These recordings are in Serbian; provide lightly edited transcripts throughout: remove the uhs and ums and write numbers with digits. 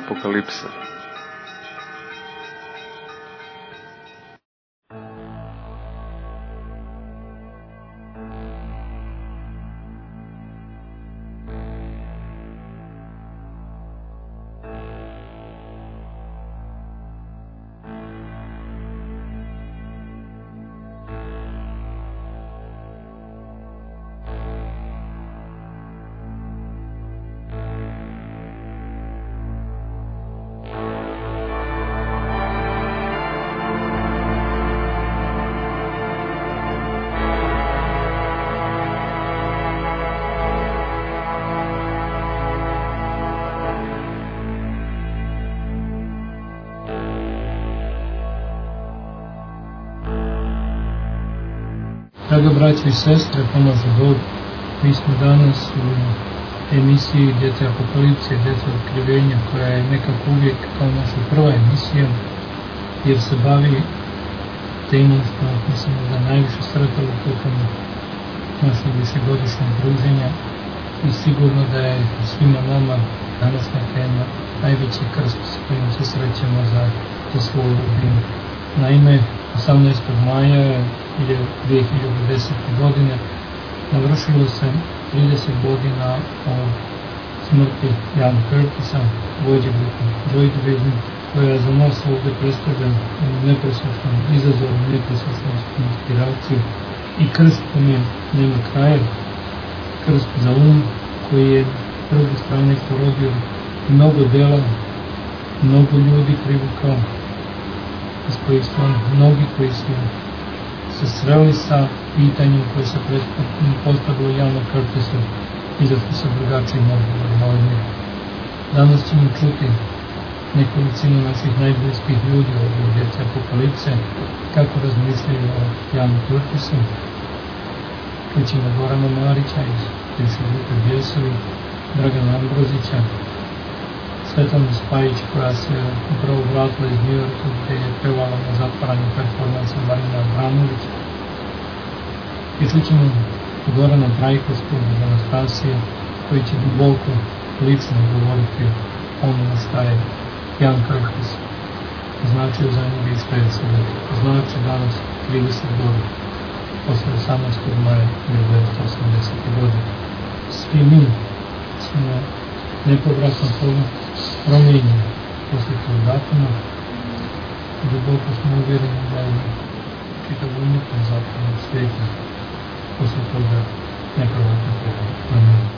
Apokalipsa. Draga braćo i sestre, pomaže Bog. Mi smo danas u emisiji Djece Apokalipse, Djece otkrivenja, koja je nekako uvijek kao naša prva emisija, jer se bavi temom što mislim da najviše sretalo tokom našeg višegodišnjeg druženja i sigurno da je svima nama današnja tema najveći krst s kojim se srećemo za svoju rodbinu. Naime, 18. maja 2010. godine navršilo se 30 godina od smrti Jana Curtisa, vođe grupe Joy Division, koja za nas ovdje predstavlja nepresušnu izazov, nepresušnu inspiraciju i krst kome nema kraja, krst za koji je s druge strane porodio mnogo dela, mnogo ljudi privukao, iz kojih su mnogi koji su se sreli sa pitanjem koje se postavilo Janu Curtisu i zašto se drugačiji odgovor na odmjer. Danas ćemo čuti nekolicinu naših najbliskih ljudi od Djece Apokalipse, kako razmišljaju o Janu Curtisu. Čućemo Gorana Marića iz bivše grupe Bijesovi, Dragana Ambrozića, Svetlana Spajić, koja se upravo vratila iz Njujorka, gde je pevala na zatvaranju performansa Marina Abramovića. I čućemo Gorana Trajkovskog iz Anastasije, koji će duboko lično govoriti o onome šta je Jan Curtis značio za njega i šta je sada znači danas 30 godina posle 18. maja 1980. godine. Svi mi smo nepovratno promijenjeni posle tog datuma. Duboko smo uvjereni da je čitav umjetno zapadnog svijeta posle toga nepovratno promijenjeni.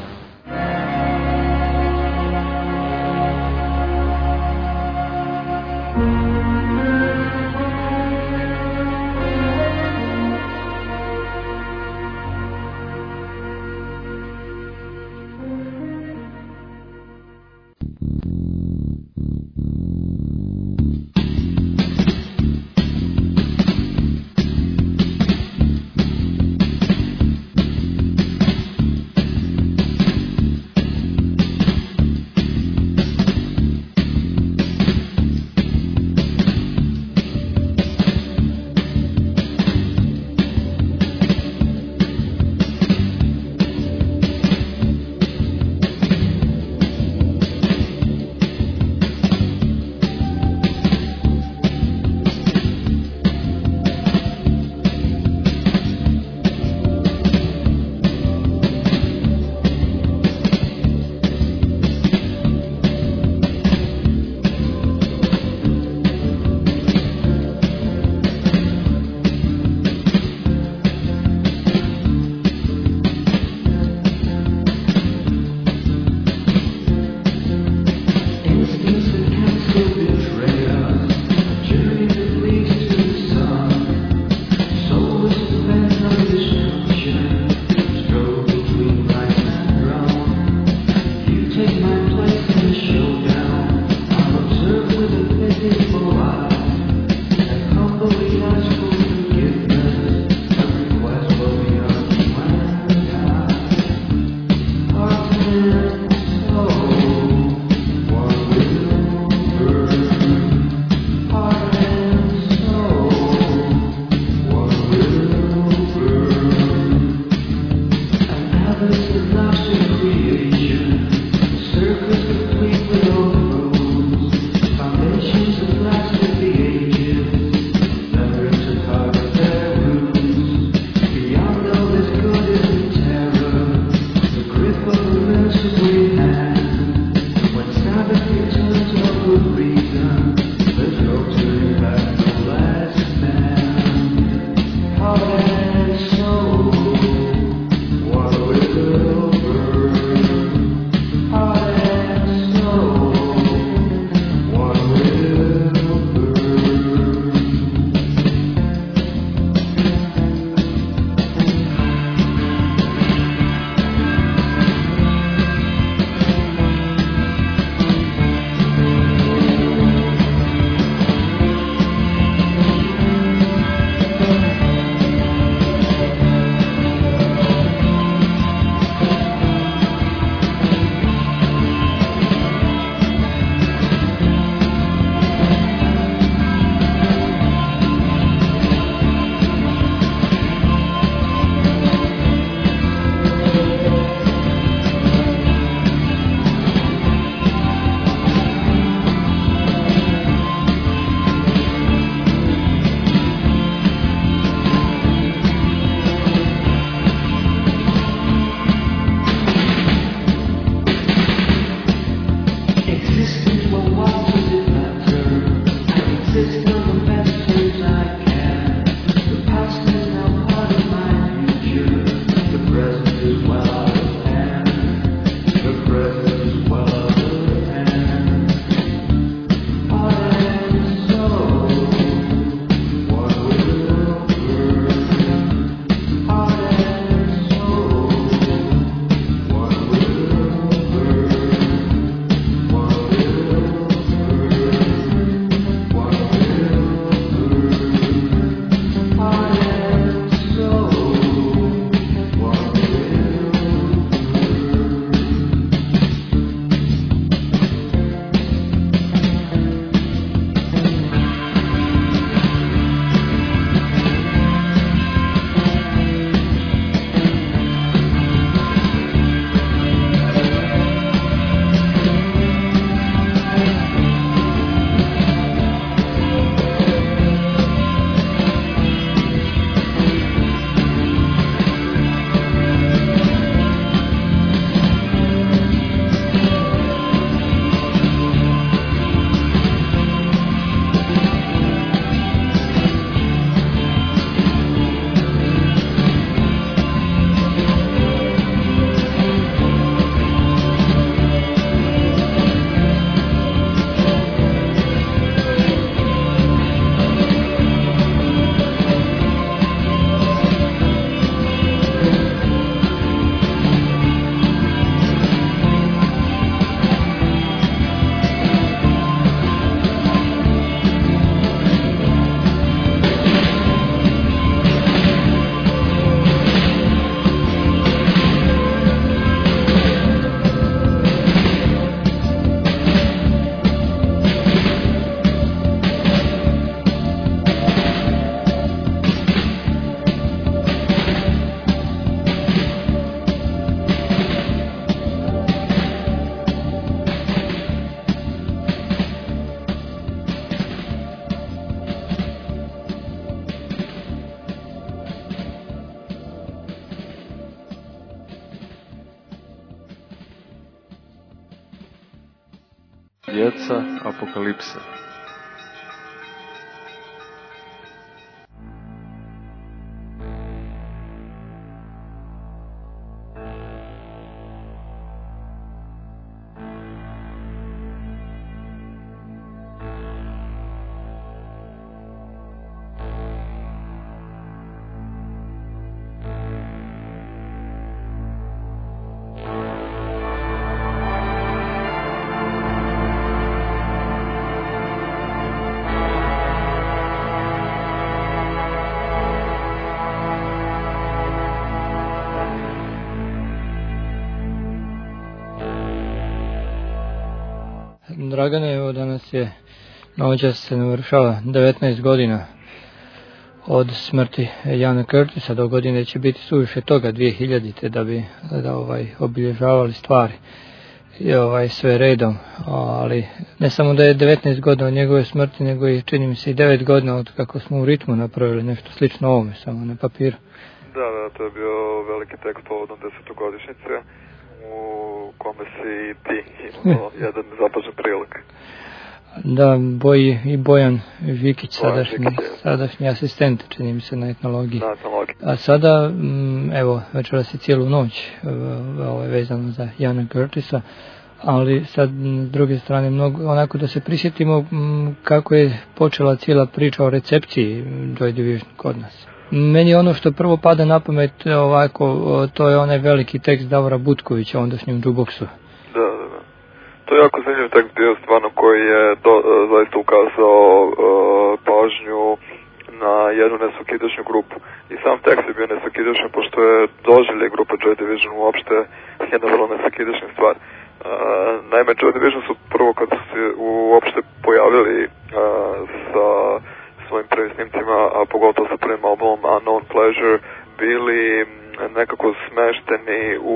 Djeca apokalipse. Dragane, evo danas je noćas se navršava 19 godina od smrti Iana Curtisa. Do godine će biti suviše toga 2000 da bi obilježavali stvari i sve redom, ali ne samo da je 19 godina od njegove smrti, nego i čini mi se i 9 godina od kako smo u Ritmu napravili nešto slično ovome, samo na papiru. Da, to je bio veliki tekst povodom 10-godišnjice u kome si ti imao jedan zapažen prilog. Da, i Bojan Vikić, sadašnji asistent, čini mi se, na etnologiji. A sada, evo, večeras je cijelu noć vezano za Iana Curtisa, ali sad, s druge strane, onako da se prisjetimo kako je počela cijela priča o recepciji Joy Division kod nas. Meni ono što prvo pada na pamet ovako, to je onaj veliki tekst Davora Butkovića o ondašnjem jukeboxu. Da. To je jako zanimljiv tekst bio stvarno koji je zaista ukazao pažnju na jednu nesvakidašnju grupu. I sam tekst je bio nesvakidašnji pošto je doživlje grupa Joy Division uopšte jedna vrlo nesvakidašnja stvar. Naime, Joy Division su prvo kad su se uopšte pojavili sa svojim prvim snimcima, a pogotovo sa prvim albumom Unknown Pleasure, bili nekako smešteni u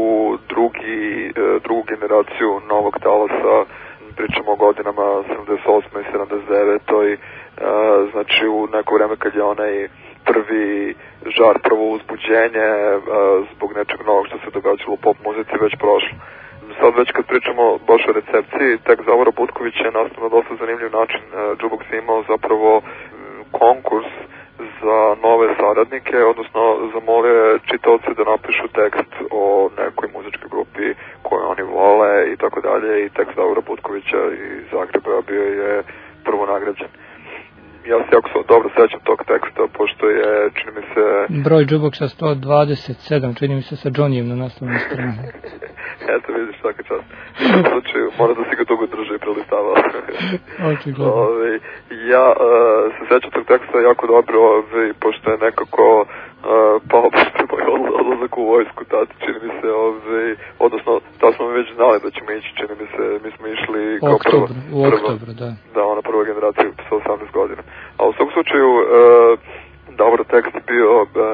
drugu generaciju novog talasa, pričamo o godinama 78. i 79. Znači u neko vreme kad je onaj prvi žar, prvo uzbuđenje zbog nečeg novog što se događalo u pop muzici već prošlo. Sad već kad pričamo baš o recepciji, tekst Davora Butkovića je nastao na dosta zanimljiv način. Jukebox je imao zapravo konkurs za nove saradnike, odnosno zamolio je čitaoce da napišu tekst o nekoj muzičkoj grupi koju oni vole i tako dalje, i tekst Davora Butkovića iz Zagreba bio je prvo nagrađen. Ja se jako dobro sećam tog teksta, pošto je, čini mi se... Broj jukeboxa 127, čini mi se sa Johnnyjem na naslovnoj strani. Eto, vidiš, svaka čast. U slučaju, mora da si ga dugo drži i prelistavao. Očigledno. Ja se sećam tog teksta jako dobro, pošto je nekako pao pošto moj odlazak u vojsku, tati, čini mi se, odnosno, da smo mi već znali da ćemo ići, čini mi se, mi smo išli kao u oktobru, da. Da, ona prva generacija sa 18 godina. A u svom slučaju, dobar tekst bio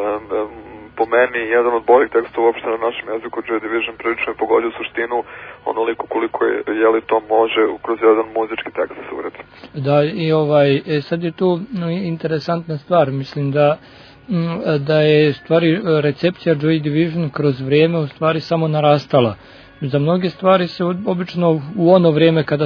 po meni jedan od boljih tekstova uopšte na našem jeziku. Joy Division prilično je pogodio suštinu onoliko koliko je to može kroz jedan muzički tekst da se uredi. Da, i sad je tu interesantna stvar, mislim da je stvari recepcija Joy Division kroz vrijeme u stvari samo narastala. Za mnoge stvari se obično u ono vrijeme kada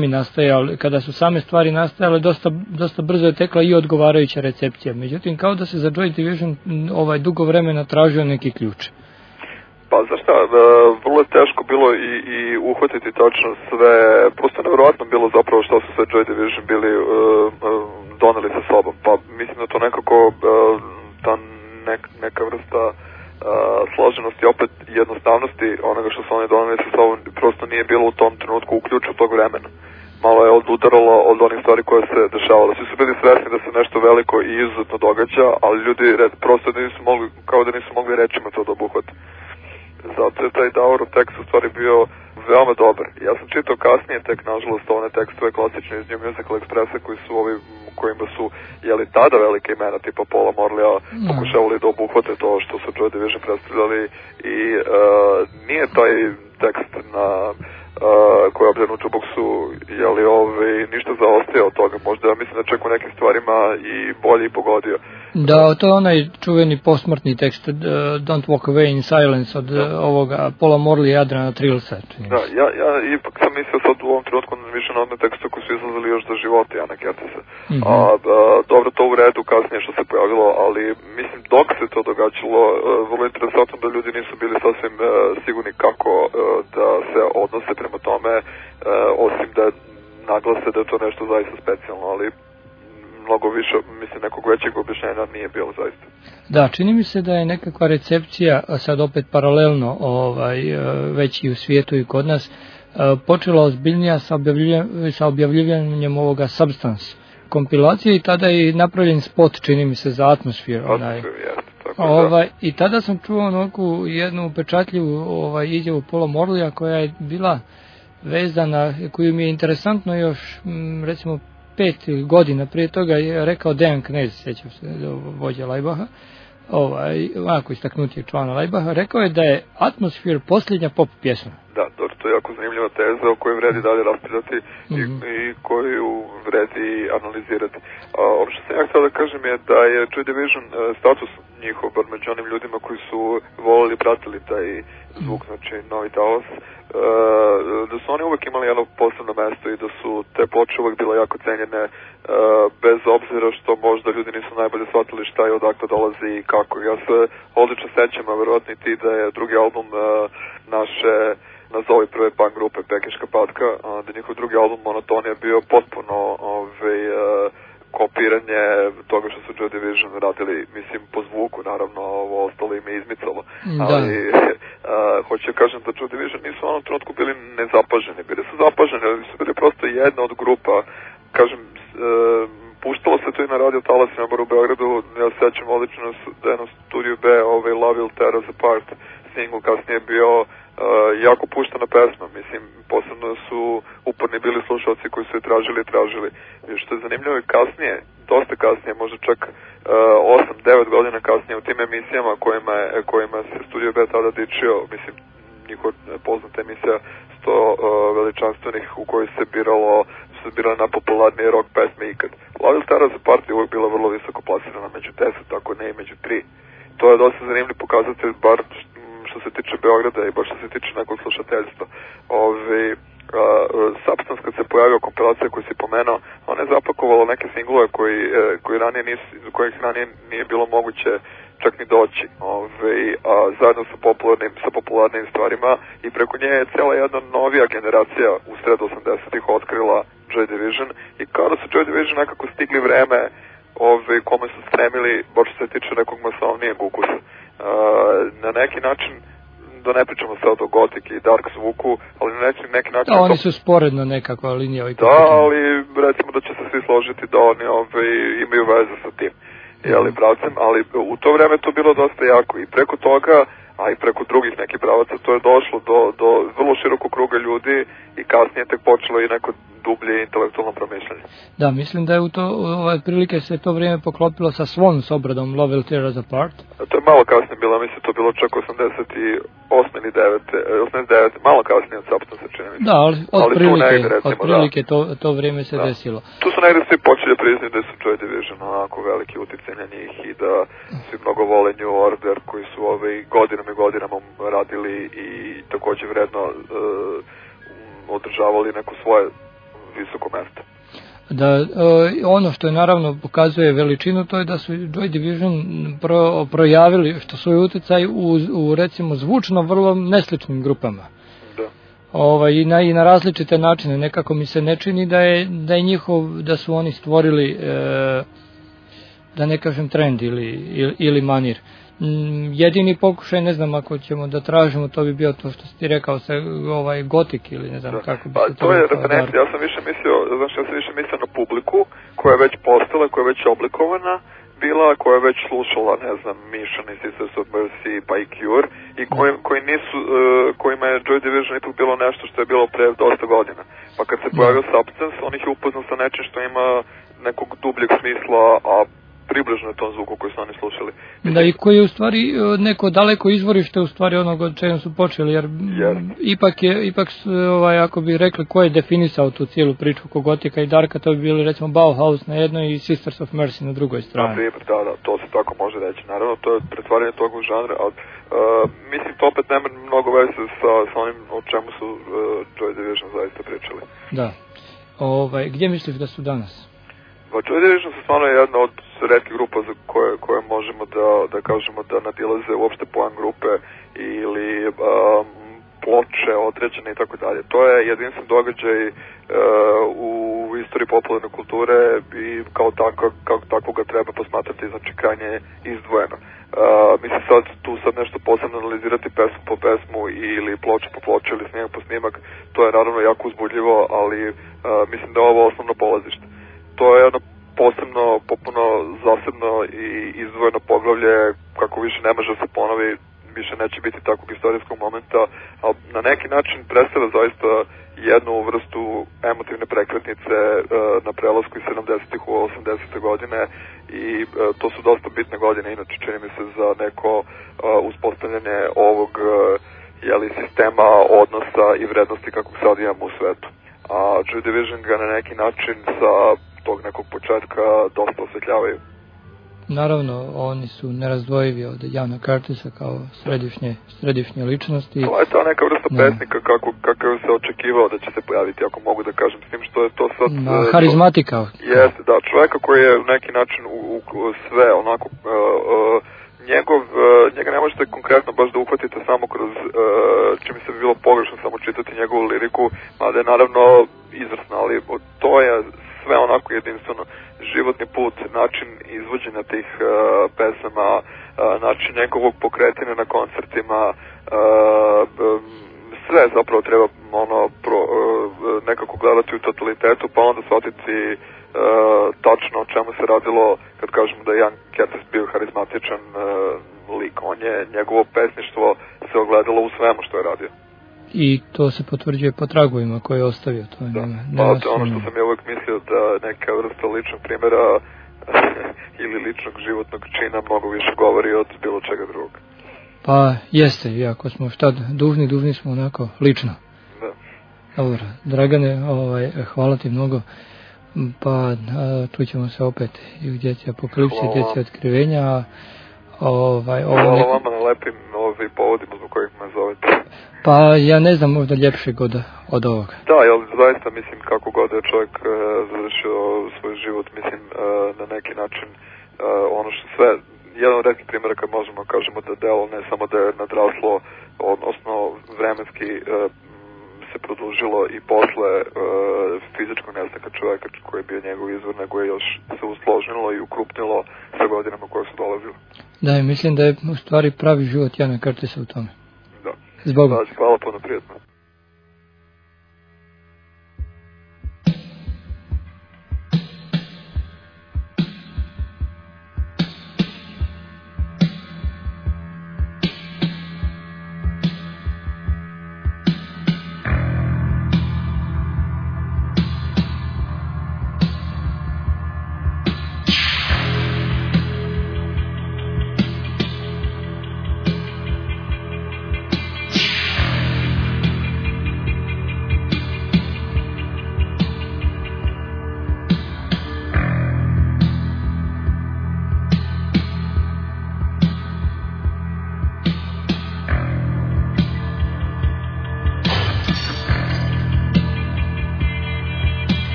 su same stvari nastajale, dosta brzo je tekla i odgovarajuća recepcija. Međutim, kao da se za Joy Division dugo vremena tražio neki ključ. Pa znaš šta, vrlo je teško bilo i uhvatiti tačno sve, prosto nevjerojatno bilo zapravo što su sve Joy Division bili doneli sa sobom. Pa mislim da to nekako ta neka vrsta složenosti, opet jednostavnosti onoga što su oni doneli sa sobom prosto nije bilo u tom trenutku u ključu tog vremena. Malo je odudaralo od onih stvari koje se dešavalo. Svi su bili svesni da se nešto veliko i izuzetno događa, ali ljudi prosto kao da nisu mogli rečima to da obuhvate. Zato je taj Davorov tekst u stvari bio veoma dobar. Ja sam čitao kasnije tek, nažalost, one tekstove klasične iz New Musical Expressa kojima su tada velike imena tipa Paula Morleya pokušavali da obuhvate to što su Joy Division predstavljali i nije taj tekst na koji je obzirno u jukeboxu, ništa zaostaje od toga. Možda, mislim da čak u nekim stvarima i bolje i pogodio. Da, to je onaj čuveni posmrtni tekst Don't Walk Away in Silence od ovoga Paula Morley i Adriana Trillsa. Da, ja ipak sam mislio sad u ovom trenutku više na one tekste koji su izlazili još za života Jana Curtisa. Dobro, to u redu kasnije što se pojavilo, ali mislim dok se to događalo, vrlo interesantno da ljudi nisu bili sasvim sigurni kako da se odnose prema tome, osim da naglase da je to nešto zaista specijalno, ali mnogo više, mislim, nekog većeg objašnjenja nije bilo zaista. Da, čini mi se da je nekakva recepcija, sad opet paralelno, već i u svijetu i kod nas, počela ozbiljnija sa objavljivanjem ovoga Substance kompilacije i tada je napravljen spot, čini mi se, za Atmosphere. I tada sam čuo jednu upečatljivu izjavu Paula Morleya koja je bila vezana, koju mi je interesantno još, recimo, 5 godina prije toga je rekao Dejan Knez, sjećam se, vođa Lajbaha, ovako istaknutijeg člana Lajbaha, rekao je da je Atmosphere posljednja pop pjesma. Da, to je jako zanimljiva teza o kojoj vredi dalje raspravljati i koju vredi analizirati. Ono što sam ja htio da kažem je da je Joy Division status njihov, bar među onim ljudima koji su volili i pratili taj zvuk, znači Novi Talas, da su oni uvek imali jedno posebno mesto i da su te ploče uvek bile jako cenjene, bez obzira što možda ljudi nisu najbolje shvatili šta je, odakle dolazi i kako. Ja se odlično sećam, a verovatno i ti, da je drugi album naše nazovi prve punk grupe Pekeška patka, da njihov drugi album Monotonija bio potpuno kopiranje toga što su Joy Division radili, mislim, po zvuku, naravno, ovo ostalo im je izmicalo. Ali, hoću kažem da Joy Division nisu u onom trenutku bili nezapaženi, bili su zapaženi, ali su bili prosto jedna od grupa, kažem, puštalo se to i na radio talasima, bar u Beogradu, ja sećam odlično da je na Studiju B, Love Will Tear Us Apart single kasnije bio jako puštana pesma, mislim, posebno su uporni bili slušalci koji su je tražili. I što je zanimljivo i kasnije, dosta kasnije, možda čak 8-9 godina kasnije u tim emisijama kojima se Studio B tada dičio, mislim, njihova poznata emisija 100 veličanstvenih u kojoj se birala najpopularnije rock pesme ikad. Love Will Tear Us Apart je uvijek bila vrlo visoko plasirana među 10, ako ne i među 3. To je dosta zanimljiv pokazatelj, bar što se tiče Beograda i baš što se tiče nekog slušateljstva. Substance, kad se pojavio kompilacija koju si pomenuo, ona je zapakovala neke singlove kojih ranije nije bilo moguće čak ni doći, zajedno sa popularnim stvarima, i preko nje je cijela jedna novija generacija u sredu 80-ih otkrila Joy Division, i kao da su Joy Division nekako stigli vreme kome su stremili, baš što se tiče nekog masovnijeg ukusa. Na neki način, da ne pričamo sad o gotik i dark zvuku, ali na neki način... Da, oni su sporedno nekakva linija. Da, ali recimo da će se svi složiti da oni imaju veze sa tim, pravcem, ali u to vreme to bilo dosta jako i preko toga, a i preko drugih nekih pravaca, to je došlo do vrlo širokog kruga ljudi i kasnije tek počelo i neko dublje intelektualno promišljanje. Da, mislim da je u to prilike se to vrijeme poklopilo sa Swan s obradom Love Will Tear Us Apart. To je malo kasnije bilo, mislim, to je bilo čak 88 ili 89, malo kasnije od Substance, čini mi se. Da, ali otprilike to vrijeme se desilo. Tu su negdje svi počeli priznati da su Joy Division onako veliki utjecaj na njih i da svi mnogo vole New Order, koji su godinama radili i također vredno održavali neko svoje visoko mesto. Da, ono što je naravno pokazuje veličinu, to je da su Joy Division projavili što svoj utjecaj u recimo zvučno vrlo nesličnim grupama. Da. I na različite načine. Nekako mi se ne čini da su oni stvorili, da ne kažem, trend ili manir. Jedini pokušaj, ne znam, ako ćemo da tražimo, to bi bio to što si ti rekao, gotik ili ne znam kako bi se to... To je referencija, ja sam više mislio na publiku koja je već postala, koja je već oblikovana bila, koja je već slušala, ne znam, Mission i Sisters of Mercy pa i Cure, i kojima je Joy Division ipak bilo nešto što je bilo pre dosta godina. Pa kad se pojavio Substance, on ih je upoznao sa nečim što ima nekog dubljeg smisla, a približno tom zvuku koji su oni slušali. Da, i koji je u stvari neko daleko izvorište u stvari onog od čega su počeli, jer ipak ako bi rekli ko je definisao tu cijelu priču oko gotika i darka, to bi bili recimo Bauhaus na jednoj i Sisters of Mercy na drugoj strani. Da, to se tako može reći. Naravno, to je pretvaranje tog u žanra, ali mislim, to opet nema mnogo veze sa onim o čemu su Joy Division zaista pričali. Da. Gdje misliš da su danas? Joy Division su stvarno jedna od retkih grupa za koje možemo da kažemo da nadilaze uopšte pojam grupe ili ploče određene i tako dalje. To je jedinstven događaj u istoriji popularne kulture i kao tako ga treba posmatrati, znači krajnje izdvojeno. Mislim tu nešto posebno analizirati pesmu po pesmu ili ploču po ploču ili snimak po snimak, to je naravno jako uzbudljivo, ali mislim da je ovo osnovno polazište. To je jedno posebno, popuno, zasebno i izdvojeno poglavlje, kako više ne može da se ponovi, više neće biti takvog istorijskog momenta, ali na neki način predstavlja zaista jednu vrstu emotivne prekretnice na prelasku iz 70-ih u 80-te godine i to su dosta bitne godine, inače čini mi se za neko uspostavljanje ovog sistema odnosa i vrednosti kakvog sad imamo u svetu. A Joy Division ga na neki način sa tog nekog početka dosta osvetljavaju. Naravno, oni su nerazdvojivi od Iana Curtisa kao središnje ličnosti. To je ta neka vrsta pesnika kako se očekivao da će se pojaviti, ako mogu da kažem, s tim što je to sad... Harizmatika. Jeste, da, čovjeka koji je u neki način u sve onako... Njega ne možete konkretno baš da uhvatite samo kroz, čime se bi bilo pogrešno samo čitati njegovu liriku, mada je naravno izvrsna, ali to je sve onako jedinstveno. Životni put, način izvođenja tih pesama, način njegovog pokretanja na koncertima, sve zapravo treba nekako gledati u totalitetu, pa onda shvatiti tačno o čemu se radilo kad kažemo da je Ian Curtis bio harizmatičan lik. Njegovo pesništvo se ogledalo u svemu što je radio. I to se potvrđuje po tragovima koje je ostavio. To je ono što sam ja uvijek mislio da neka vrsta ličnog primjera ili ličnog životnog čina mnogo više govori od bilo čega drugog. Pa jeste, iako smo šta dužni smo onako lično. Da. Dobro, Dragane, hvala ti mnogo. Pa tu ćemo se opet i u Djeci apokalipse, Djeci otkrivenja. Hvala vama na lepim povodima zbog kojih me zovete. Pa ja ne znam možda ljepšeg od ovoga. Da, jer zaista mislim kako god je čovjek završio svoj život, mislim na neki način ono što sve, jedan od retkih primjera kad možemo kažemo da delo ne samo da je nadraslo, odnosno vremenski se produžilo i posle fizičkog nestanka čovjeka koji je bio njegov izvor, nego je još se usložnilo i ukrupnilo sa godinama koje su dolazile. Da, mislim da je u stvari pravi život Iana Curtisa u tome. Da. Zbogom. Hvala puno, prijatno.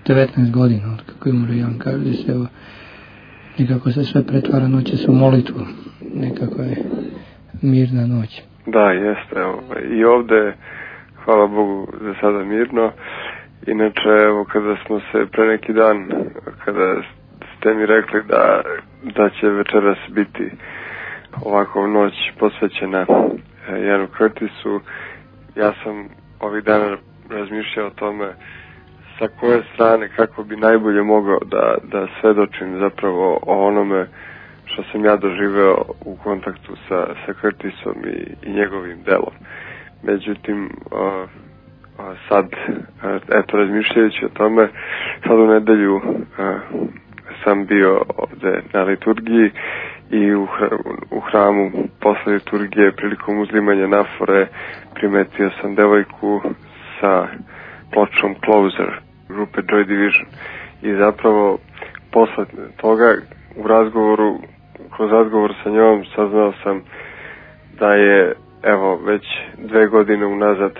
19 godina od kako je umro Jan Curtis, evo, nekako se sve pretvara noćas u molitvu, nekako je mirna noć. Da, jeste, evo, i ovde, hvala Bogu, za sada mirno. Inače, evo, kada smo se pre neki dan, kada ste mi rekli da će večeras biti ovako noć posvećena Janu Curtisu, ja sam ovih dana razmišljao o tome sa koje strane kako bi najbolje mogao da svedočim zapravo o onome što sam ja doživeo u kontaktu sa Curtisom i njegovim delom. Međutim, sad, eto, razmišljajući o tome, sad u nedelju sam bio ovde na liturgiji i u hramu posle liturgije prilikom uzlimanja nafore primetio sam devojku sa pločom Closer grupe Joy Division i zapravo posle toga kroz razgovor sa njom saznao sam da je evo već 2 godine unazad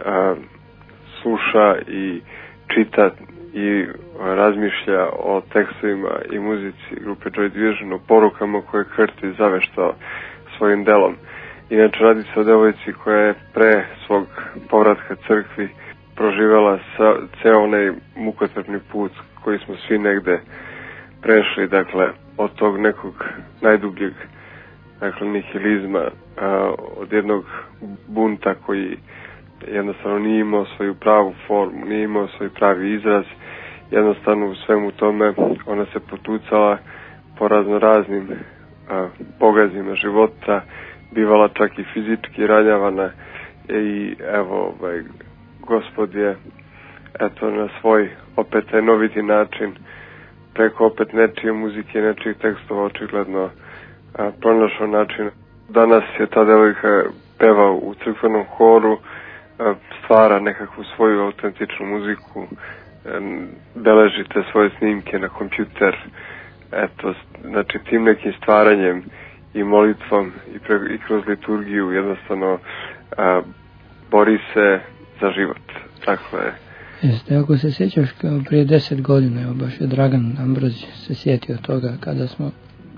sluša i čita i razmišlja o tekstovima i muzici grupe Joy Division, o porukama koje je Curtis zaveštao svojim delom. Inače, radi se o devojci koja je pre svog povratka crkvi proživela ceo onaj mukotrpni put koji smo svi negde prešli, dakle, od tog nekog najdubljeg, dakle, nihilizma, od jednog bunta koji jednostavno nije imao svoju pravu formu, nije imao svoj pravi izraz, jednostavno u svemu tome ona se potucala po raznoraznim pogazima života, bivala čak i fizički ranjavana i evo, Gospod je eto na svoj opet enoviti način preko opet nečije muzike, nečijih tekstova očigledno pronašao način. Danas je ta devojka peva u crkvenom horu, stvara nekakvu svoju autentičnu muziku, beležite svoje snimke na kompjuter, eto, znači tim nekim stvaranjem i molitvom i kroz liturgiju jednostavno bori se za život. Dakle, jeste, ako se sjećaš prije 10 godina, evo baš je Dragan Ambroz se sjetio toga kada smo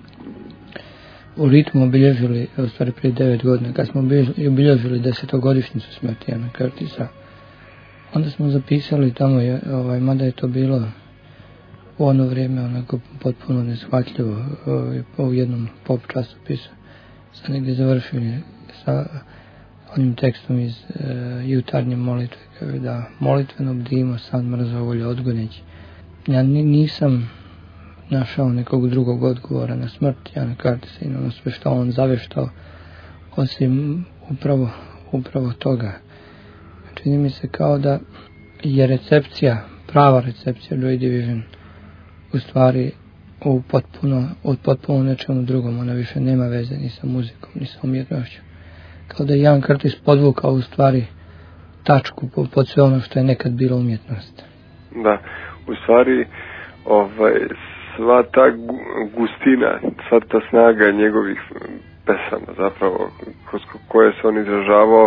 u ritmu obilježili, u stvari prije 9 godina, kad smo obilježili 10-godišnjicu smrti Jana Curtisa, onda smo zapisali tamo, mada je to bilo u ono vrijeme onako potpuno neshvatljivo, u jednom pop časopisu, sad negdje završili sa onim tekstom iz jutarnje molitve, kaže da molitveno bdimo sad mrzovolje odgoneći. Ja nisam našao nekog drugog odgovora na smrt Jana Curtisa i na ono sve što on zaveštao, osim upravo toga. Čini mi se kao da je recepcija, prava recepcija Joy Division u stvari od potpuno nečemu drugom. Ona više nema veze ni sa muzikom, ni sa umjetnošću. Kao da je Jan Curtis podvukao u stvari tačku pod sve ono što je nekad bilo umjetnost. Da, u stvari sva ta gustina, sva ta snaga njegovih pesama zapravo kroz koje se on izražavao,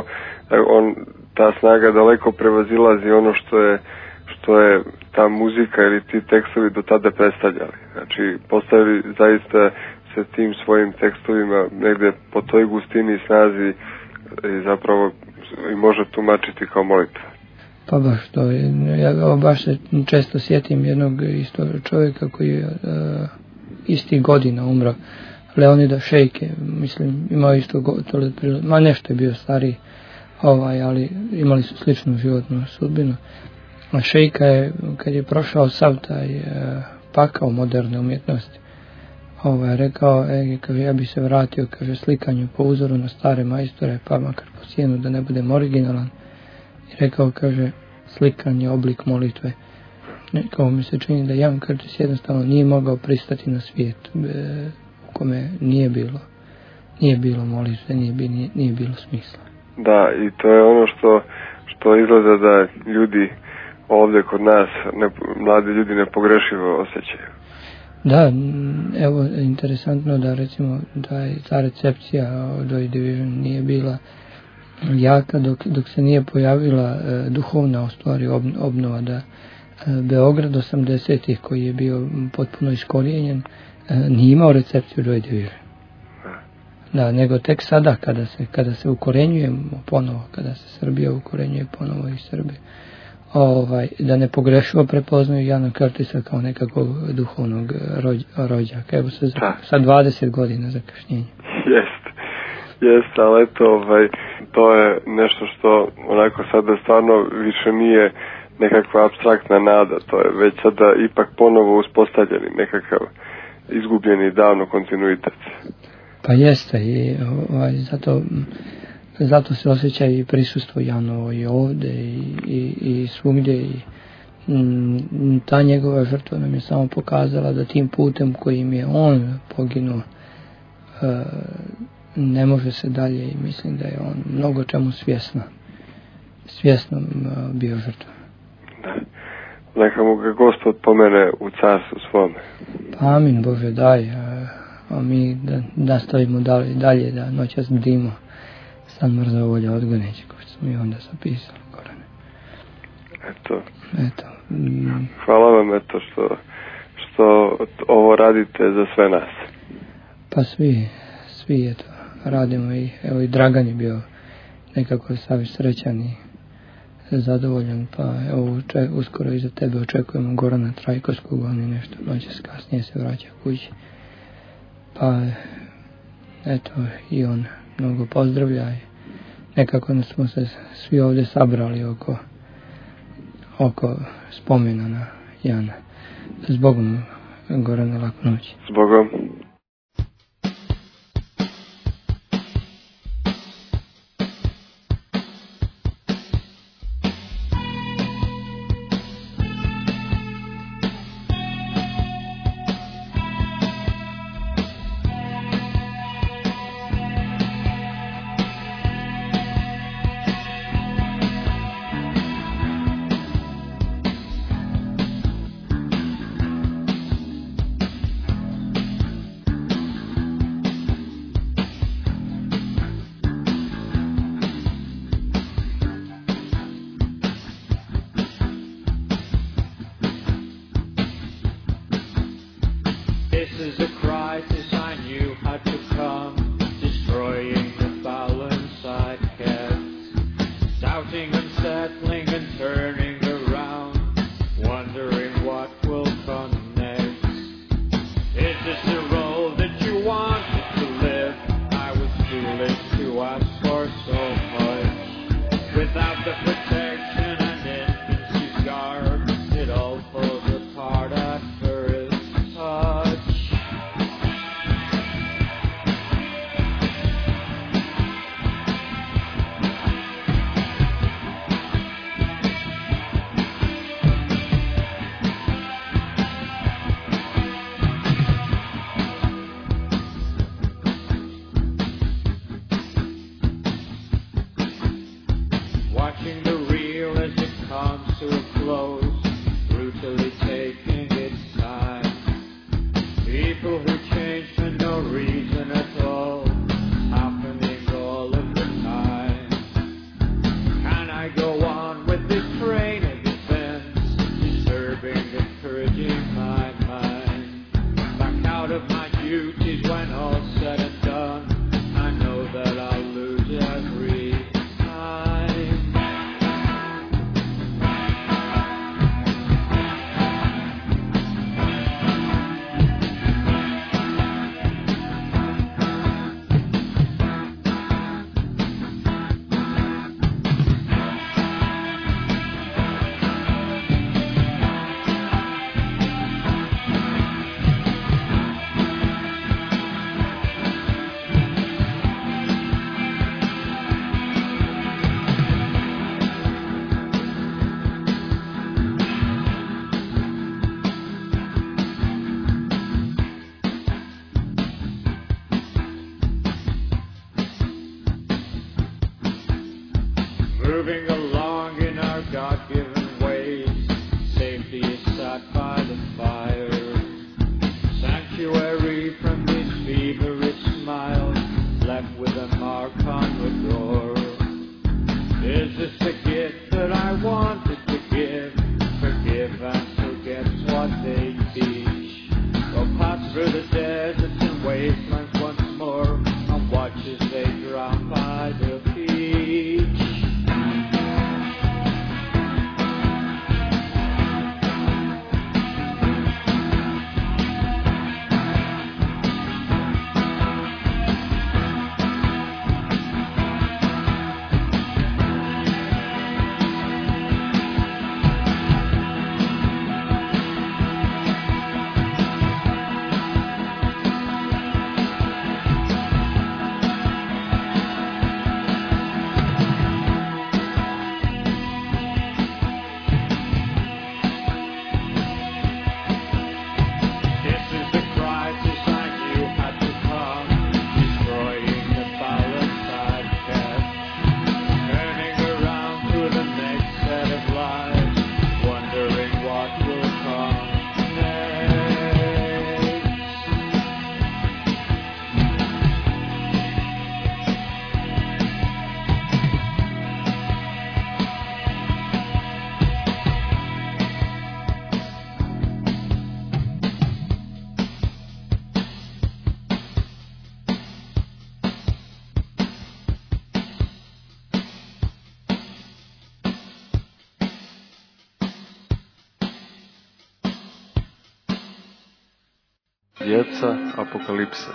ta snaga daleko prevazilazi ono što je ta muzika ili ti tekstovi do tada predstavljali. Znači, postavili zaista se tim svojim tekstovima negde po toj gustini i snazi i zapravo i može tumačiti kao molitva. Pa baš to je, ja baš se često sjetim jednog isto čovjeka koji je istih godina umro, Leonida Šejke, mislim, imao isto nešto je bio stariji, ali imali su sličnu životnu sudbinu. A Šejka je, kad je prošao sav taj pakao moderne umjetnosti, rekao, kaže, ja bi se vratio, kaže, slikanju po uzoru na stare majstore, pa makar po cijenu da ne budem originalan. I rekao, kaže, slikanje, oblik molitve. Kao mi se čini da Jan Curtis jednostavno nije mogao pristati na svijet u kome nije bilo molitve, nije bilo smisla. Da, i to je ono što izgleda da ljudi ovdje kod nas, mladi ljudi nepogrešivo osjećaju. Da, evo, interesantno da recimo da je ta recepcija od Joy Division nije bila jaka dok se nije pojavila duhovna u stvari obnova, da Beograd 80-ih koji je bio potpuno iskorijenjen, nije imao recepciju Joy Division. Da, nego tek sada kada se ukorenjujemo ponovo, kada se Srbija ukorenjuje ponovo i Srbije, da ne pogrešivo prepoznaju Jana Curtisa kao nekakvog duhovnog rođaka. Evo sa 20 godina zakašnjenja. Jeste, ali eto, to je nešto što onako sada stvarno više nije nekakva apstraktna nada, to je već sada ipak ponovo uspostavljeni nekakav izgubljeni davno kontinuitet. Pa jeste i zato se osjeća i prisustvo Janovo i ovde i svugdje i ta njegova žrtva nam je samo pokazala da tim putem kojim je on poginuo ne može se dalje i mislim da je on mnogo čemu svjesno bio žrtva. Da. Neka mu ga Gospod pomene u carstvu svome. Pa amin Bože daj, a mi da nastavimo dalje da noćas bdimo San Mrzovolja odgoneće, kao što smo i onda zapisali, Gorane. Eto. Hvala vam što ovo radite za sve nas. Pa svi eto, radimo i evo i Dragan je bio nekako sav srećan i zadovoljan, pa evo uskoro iza tebe očekujemo Gorana Trajkovskog, on je nešto noćas kasnije se vraća kući. Pa eto i on mnogo pozdravlja i nekako smo se svi ovdje sabrali oko spomena na Jana. Zbogom, Gorane, laku noć. Zbogom. Djeca apokalipse.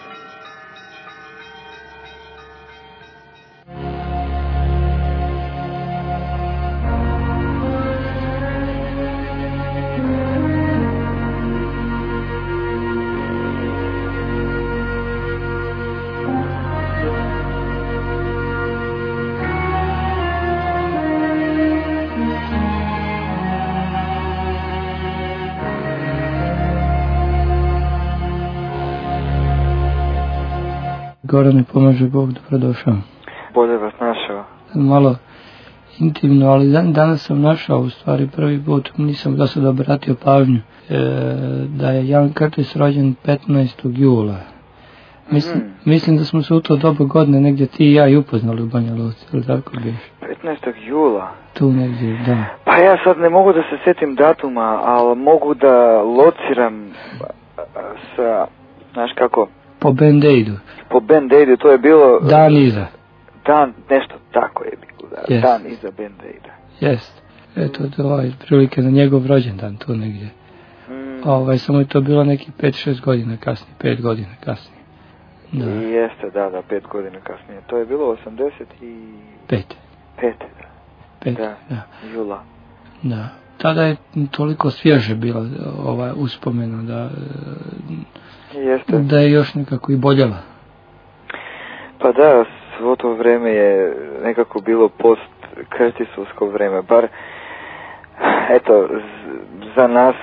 Gorane, pomaže Bog, dobrodošao. Bolje vas našao. Malo intimno, ali danas sam našao u stvari prvi put, nisam do sada obratio pažnju, da je Jan Curtis rođen 15. jula. Mislim da smo se u to dobu godine negdje ti i ja i upoznali u Banja Luci, ili tako biš? 15. jula? Tu negdje, da. Pa ja sad ne mogu da se sjetim datuma, ali mogu da lociram sa, znaš kako? Po Band-Aidu. Po Band-Aidu, to je bilo... Dan iza. Dan, nešto tako je bilo, da. Yes. Dan iza Band-Aida. Jest. Eto, to je prilike na njegov rođendan tu negdje. Samo je to bilo neki 5-6 godina kasnije, 5 godina kasnije. Da. Jeste, da, 5 godina kasnije. To je bilo 85. 5, da. Jula. Da. Tada je toliko svježe bila uspomena da... Jeste. Da je još nekako i boljela. Pa da, svo to vrijeme je nekako bilo post-Curtisovsko vrijeme. Bar, eto, za nas,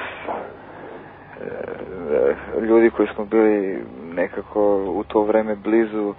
ljudi koji smo bili nekako u to vrijeme blizu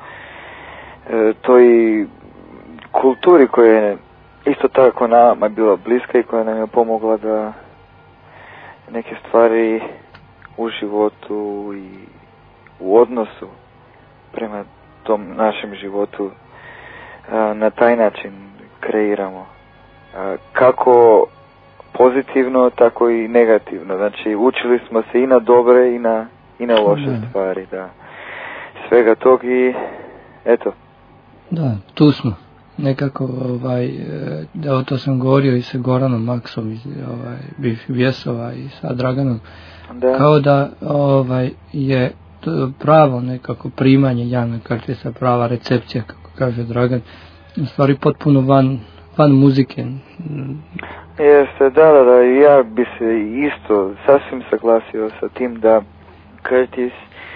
toj kulturi koja je isto tako nama bila bliska i koja nam je pomogla da neke stvari u životu i u odnosu prema tom našem životu na taj način kreiramo. Kako pozitivno, tako i negativno. Znači, učili smo se i na dobre i na loše stvari, da. Svega tog i eto. Da, tu smo. Nekako, da to sam govorio i sa Goranom Maksom, bivših Vjesova i sa Draganom. Da. Kao da je pravo nekako primanje Jana Curtisa, prava recepcija, kako kaže Dragan, u stvari potpuno van muzike. Jeste, da, ja bi se isto sasvim saglasio sa tim da Curtis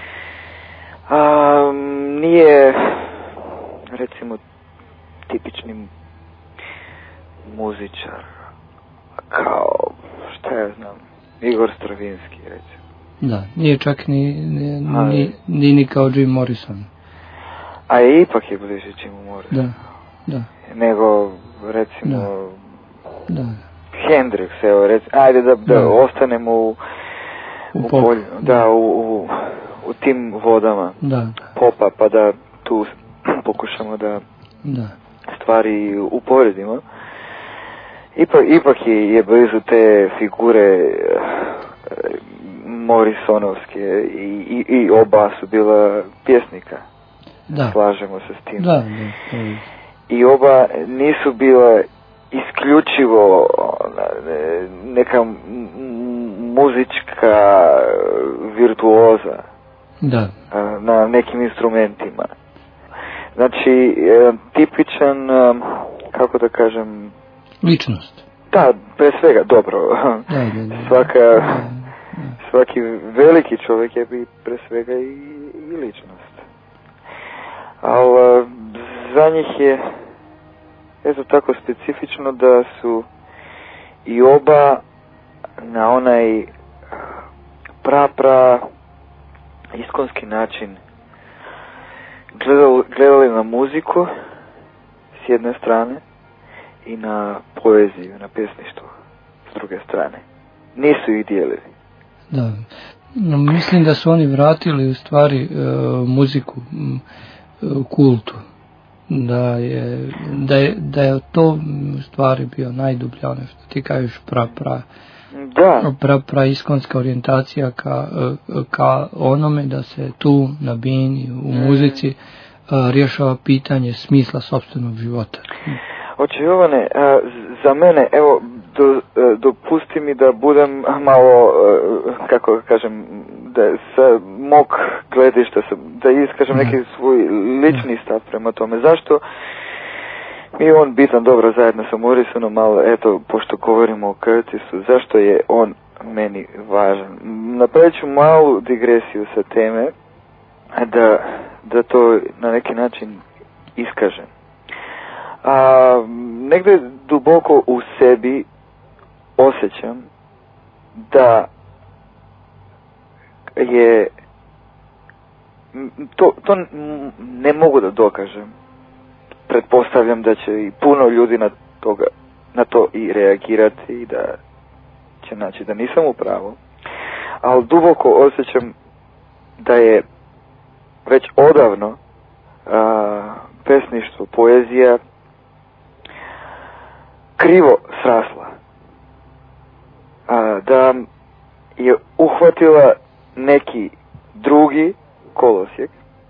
nije, recimo, tipični muzičar, kao, šta ja znam, Igor Stravinski, recimo. Da, nije čak ni kao Jim Morrison. A ipak je bliže Jimu Morrisonu. Da. Nego, recimo, da. Hendrix, evo, ajde da ostanemo u polju, da, u tim vodama popa, pa da tu pokušamo da stvari uporedimo. Ipak je blizu te figure Morrisonovske i oba su bila pjesnika. Da. Slažemo se s tim. Da. I oba nisu bila isključivo neka muzička virtuoza na nekim instrumentima. Znači, tipičan, kako da kažem... Ličnost. Da, pre svega, dobro. Svaki veliki čovjek je bi pre svega i ličnost. Ali za njih je eto tako specifično da su i oba na onaj pra iskonski način gledali na muziku s jedne strane i na poeziju, na pjesništvo s druge strane. Nisu ih dijelili. Da. Mislim da su oni vratili u stvari muziku kultu. Da je to u stvari bio najdublja, ono što ti kažeš pra iskonska orijentacija ka onome da se tu na bini u muzici rješava pitanje smisla sopstvenog života. Oče Jovane, za mene, evo, dopusti mi da budem malo, kako kažem, da sa mog gledišta, da iskažem neki svoj lični stav prema tome. Zašto mi je on bitan dobro zajedno sa Morrisonom, ali eto, pošto govorimo o Curtisu, zašto je on meni važan? Napravit ću malu digresiju sa teme, da to na neki način iskažem. Negdje duboko u sebi osjećam da je to ne mogu da dokažem. Pretpostavljam da će i puno ljudi na to i reagirati i da će naći da nisam u pravu, ali duboko osjećam da je već odavno pesništvo, poezija krivo srasla, da je uhvatila neki drugi kolosijek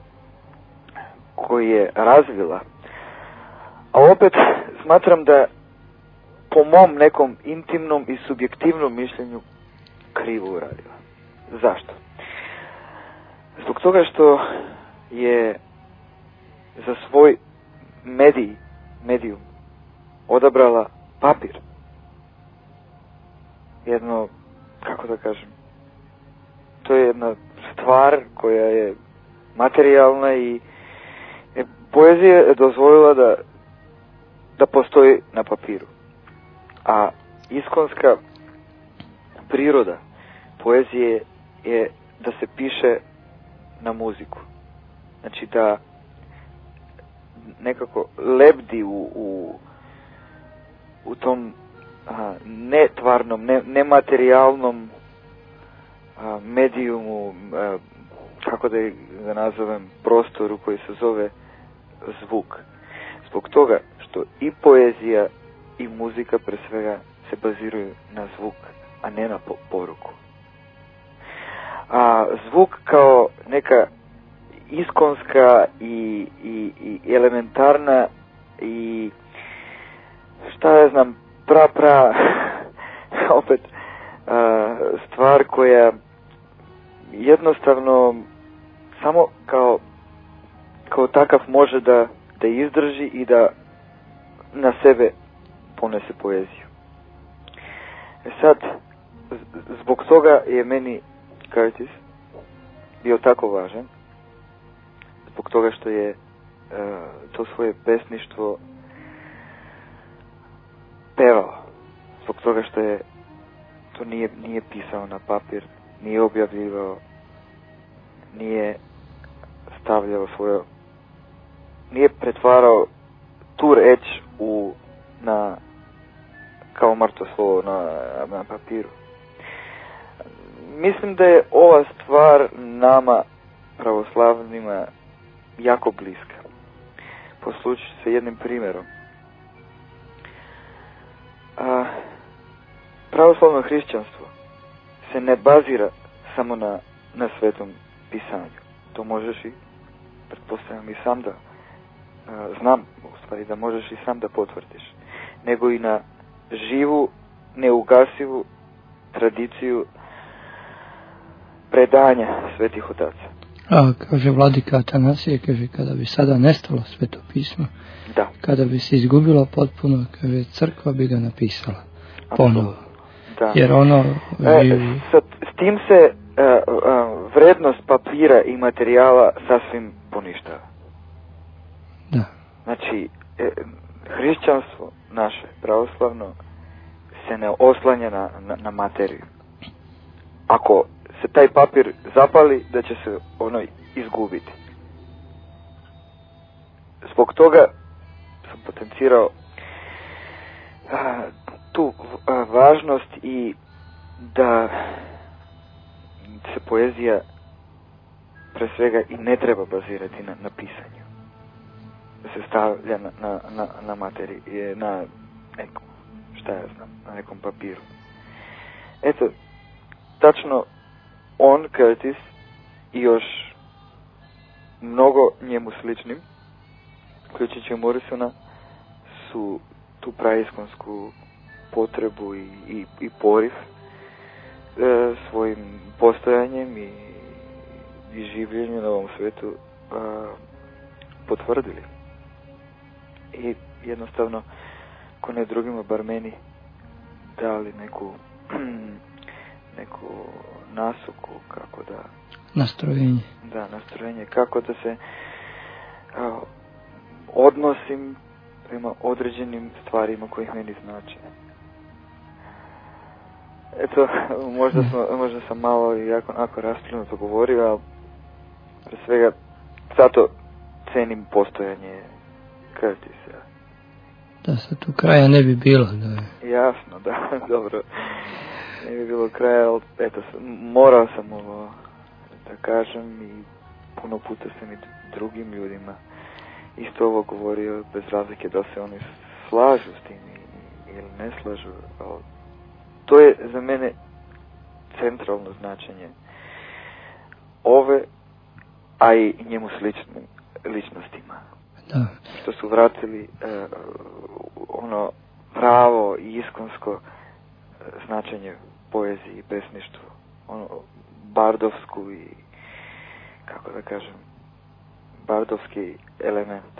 koji je razvila, a opet smatram da po mom nekom intimnom i subjektivnom mišljenju krivo uradila. Zašto? Zbog toga što je za svoj medijum odabrala papir. Jedno, kako da kažem, to je jedna stvar koja je materijalna i poezija je dozvolila da postoji na papiru. A iskonska priroda poezije je da se piše na muziku. Znači da nekako lebdi u tom netvarnom, nematerijalnom medijumu, kako da ga nazovem, prostoru koji se zove zvuk. Zbog toga što i poezija i muzika pre svega se baziraju na zvuk, a ne na poruku. A zvuk kao neka iskonska i elementarna i šta ja znam, opet stvar koja jednostavno samo kao takav može da izdrži i da na sebe ponese poeziju. Sad, zbog toga je meni Curtis bio tako važan, zbog toga što je to svoje pesništvo pevao, zbog toga što je to nije pisao na papir, nije objavljivao, nije stavljao nije pretvarao tu reč kao mrtvo slovo na papiru. Mislim da je ova stvar nama pravoslavnima jako bliska. Poslužit ću se jednim primjerom. Pravoslavno hrišćanstvo se ne bazira samo na Svetom pisanju. To možeš i, pretpostavljam i sam da znam, u stvari da možeš i sam da potvrdiš, nego i na živu, neugasivu tradiciju predanja svetih otaca. Kaže vladika Atanasije, kaže, kada bi sada nestalo Sveto pismo, da, kada bi se izgubilo potpuno, kaže, crkva bi ga napisala ponovo. Da. Jer ono s tim se vrednost papira i materijala sasvim poništava. Da. Znači, hrišćanstvo naše, pravoslavno, se ne oslanja na materiju. Ako se taj papir zapali, da će se ono izgubiti. Zbog toga sam potencirao tu važnost i da se poezija pre svega i ne treba bazirati na pisanju. Da se stavlja na materiji, na nekom, šta ja znam, na nekom papiru. Eto, tačno on, Curtis, i još mnogo njemu sličnim, uključujući Morrisona, su tu praiskonsku potrebu i poriv svojim postojanjem i i življenju na ovom svijetu potvrdili. I jednostavno, ko ne drugima, bar meni, dali neku nasuku kako da... Nastrojenje. Da, nastrojenje. Kako da se odnosim prema određenim stvarima kojih meni znače. Eto, možda sam malo jako rasplinuto govorio, ali pre svega zato cenim postojanje Curtisa. Da se tu kraja ne bi bilo. Da. Jasno, da, dobro. Ne bi bilo kraja, ali eto, morao sam ovo da kažem i puno puta sam i drugim ljudima isto ovo govorio, bez razlike da se oni slažu s tim ili ne slažu, ali to je za mene centralno značenje ove, a i njemu sličnim ličnostima. Da. Što su vratili ono pravo i iskonsko značenje poeziji i pesništvu, ono bardovsku i, kako da kažem, bardovski element.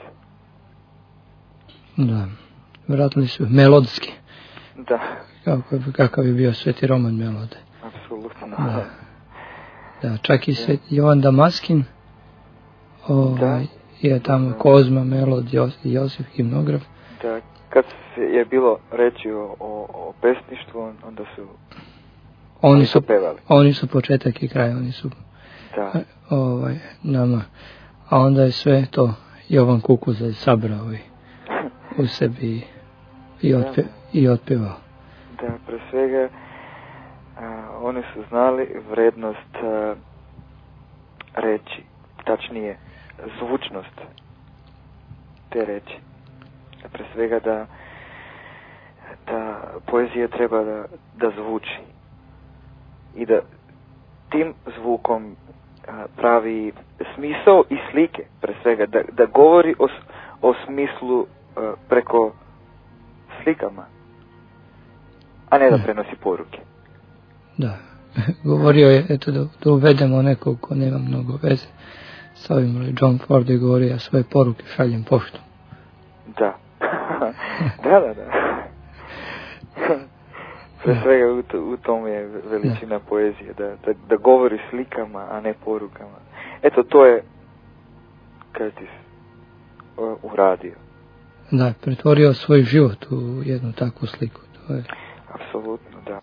Da, vratili su melodski. Da. Kakav je bio Sveti Roman Melode. Apsolutno. Da, čak i Sveti Jovan Damaskin, je tamo Kozma, Melod, Josif, himnograf. Da, kad je bilo reći o pesništvu, onda su oni su pevali. Oni su početak i kraj, oni su nama. A onda je sve to Jovan Kukuza sabrao u sebi i otpevao. Da, pre svega oni su znali vrednost reči, tačnije zvučnost te reči. Pre svega da poezija treba da zvuči i da tim zvukom pravi smisao i slike, pre svega da govori o smislu preko slikama, a ne da prenosi poruke. Da, govorio je, eto, da uvedemo nekog ko nema mnogo veze s ovim. John Ford je govorio, ja svoje poruke šaljem poštom. Da. Da. Pre svega u tom je veličina poezije, da govori slikama, a ne porukama. Eto, to je Curtis uradio. Da, pretvorio svoj život u jednu takvu sliku. To je... Apsolutno, da.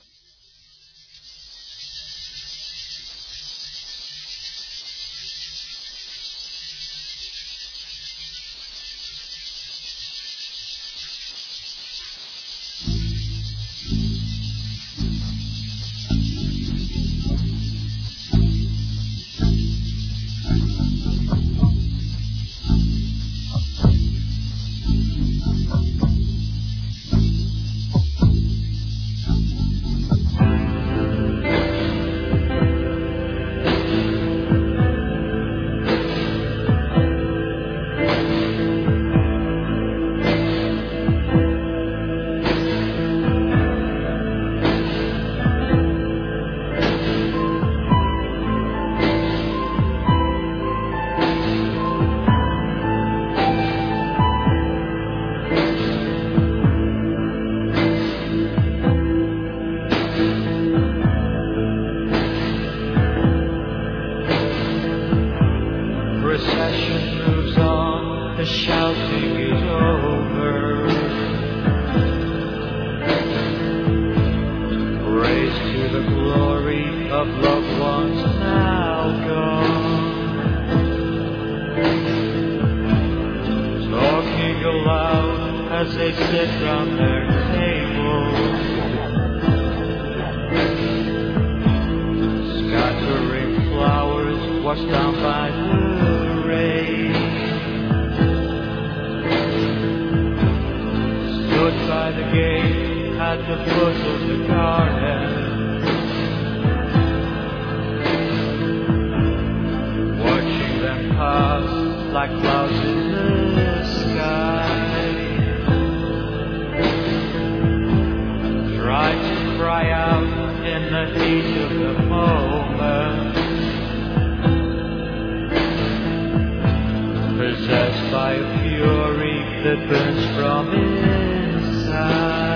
possessed by a fury that burns from inside.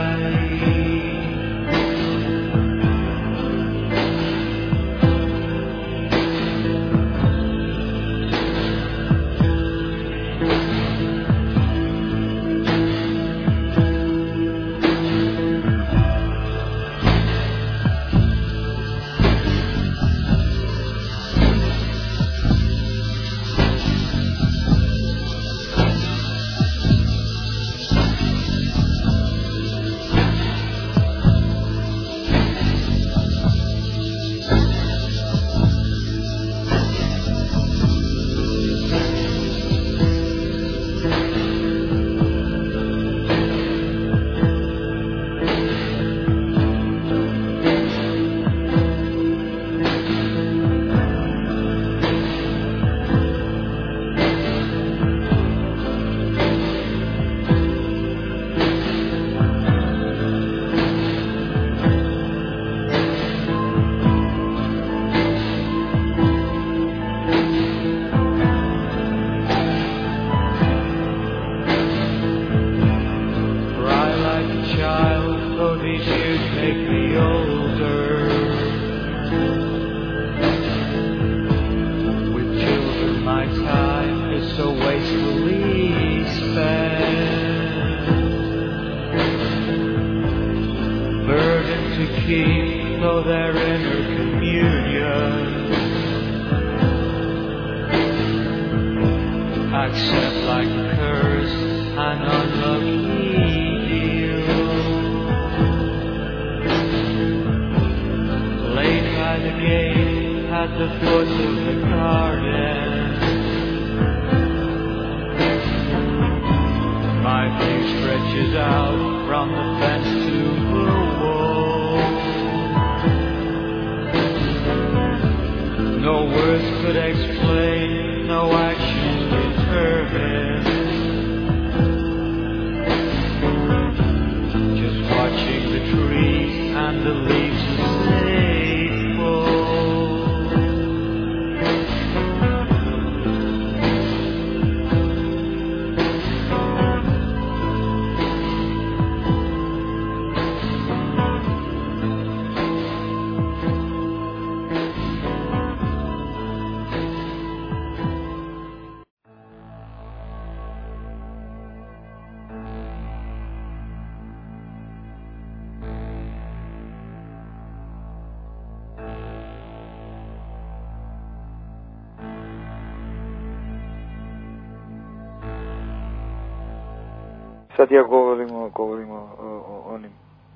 Sad ja govorimo o onim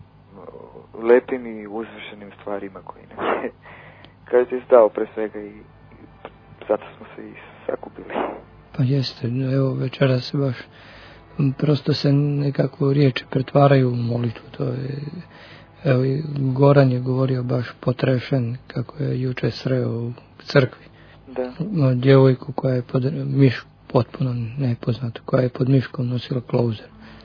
lepim i uzvišenim stvarima koji nam je kad je stao pre svega i zato smo se i sakupili. Pa jeste, evo večera se baš prosto se nekako riječi pretvaraju u molitvu. To je, evo i Goran je govorio baš potrešen kako je juče sreo u crkvi. Da. Djevojku koja je pod miškom, potpuno nepoznato, koja je pod miškom nosila klauzer.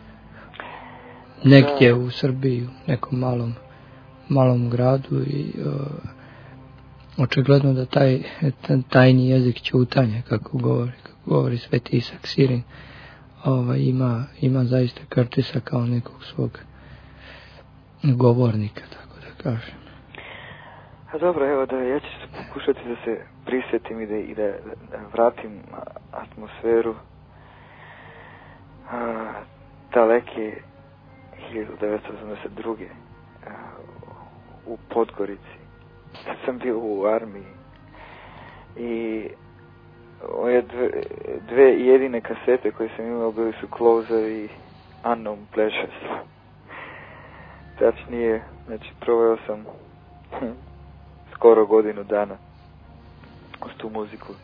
Negdje u Srbiji, u nekom malom gradu i očigledno da taj tajni jezik ćutanja, kako govori Sveti Isak Sirin, ima zaista Curtisa kao nekog svog govornika, tako da kažem. A dobro, evo da ja ću pokušati da se prisjetim i da vratim atmosferu daleke 1982. U Podgorici. Kad sam bio u armiji i ove dve jedine kasete koje sam imao bili su Closer i Unknown Pleasures. Tačnije, znači proveo sam skoro godinu dana uz tu muziku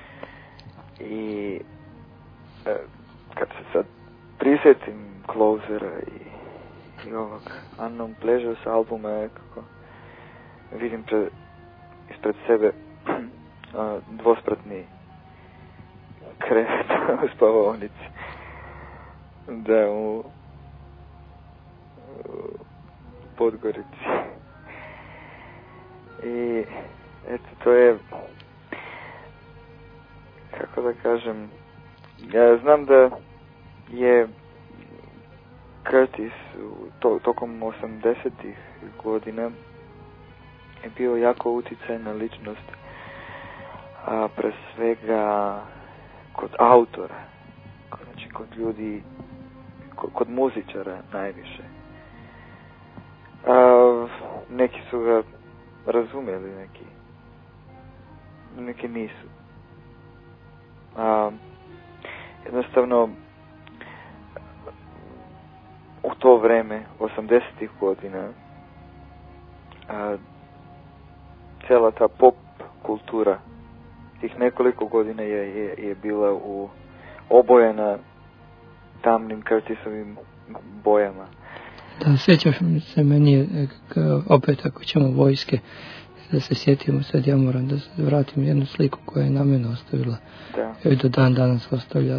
i kad se sad prisjetim Closera i ovog Unknown Pleasures albuma, je kako vidim ispred sebe dvospratni krevet u spavaonici, da u Podgorici. I eto, to je, kako da kažem, Ja znam da je Curtis tokom 80-ih godina je bio jako utjecajna ličnost, a pre svega kod autora, znači kod ljudi, kod muzičara najviše. Neki su ga razumjeli, neki nisu. Jednostavno, u to vreme, 80-ih godina, cijela ta pop kultura tih nekoliko godina je bila obojena tamnim Curtisovim bojama. Da, sjećaš se meni, opet ako ćemo vojske, da se sjetimo, sad ja moram da se vratim jednu sliku koja je na mene ostavila. Da. I do dan danas ostavlja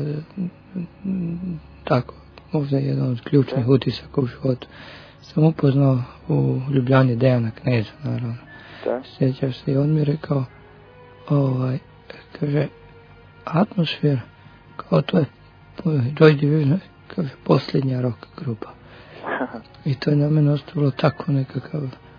tako, možda jedan od ključnih utisaka u životu. Sam upoznao u Ljubljani Dejana Kneza, naravno. Da. Sjećaš se, i on mi rekao, kaže, Atmosfera, kao to je Joy Division, kaže, posljednja rock grupa. I to je na mene ostavilo tako nekakav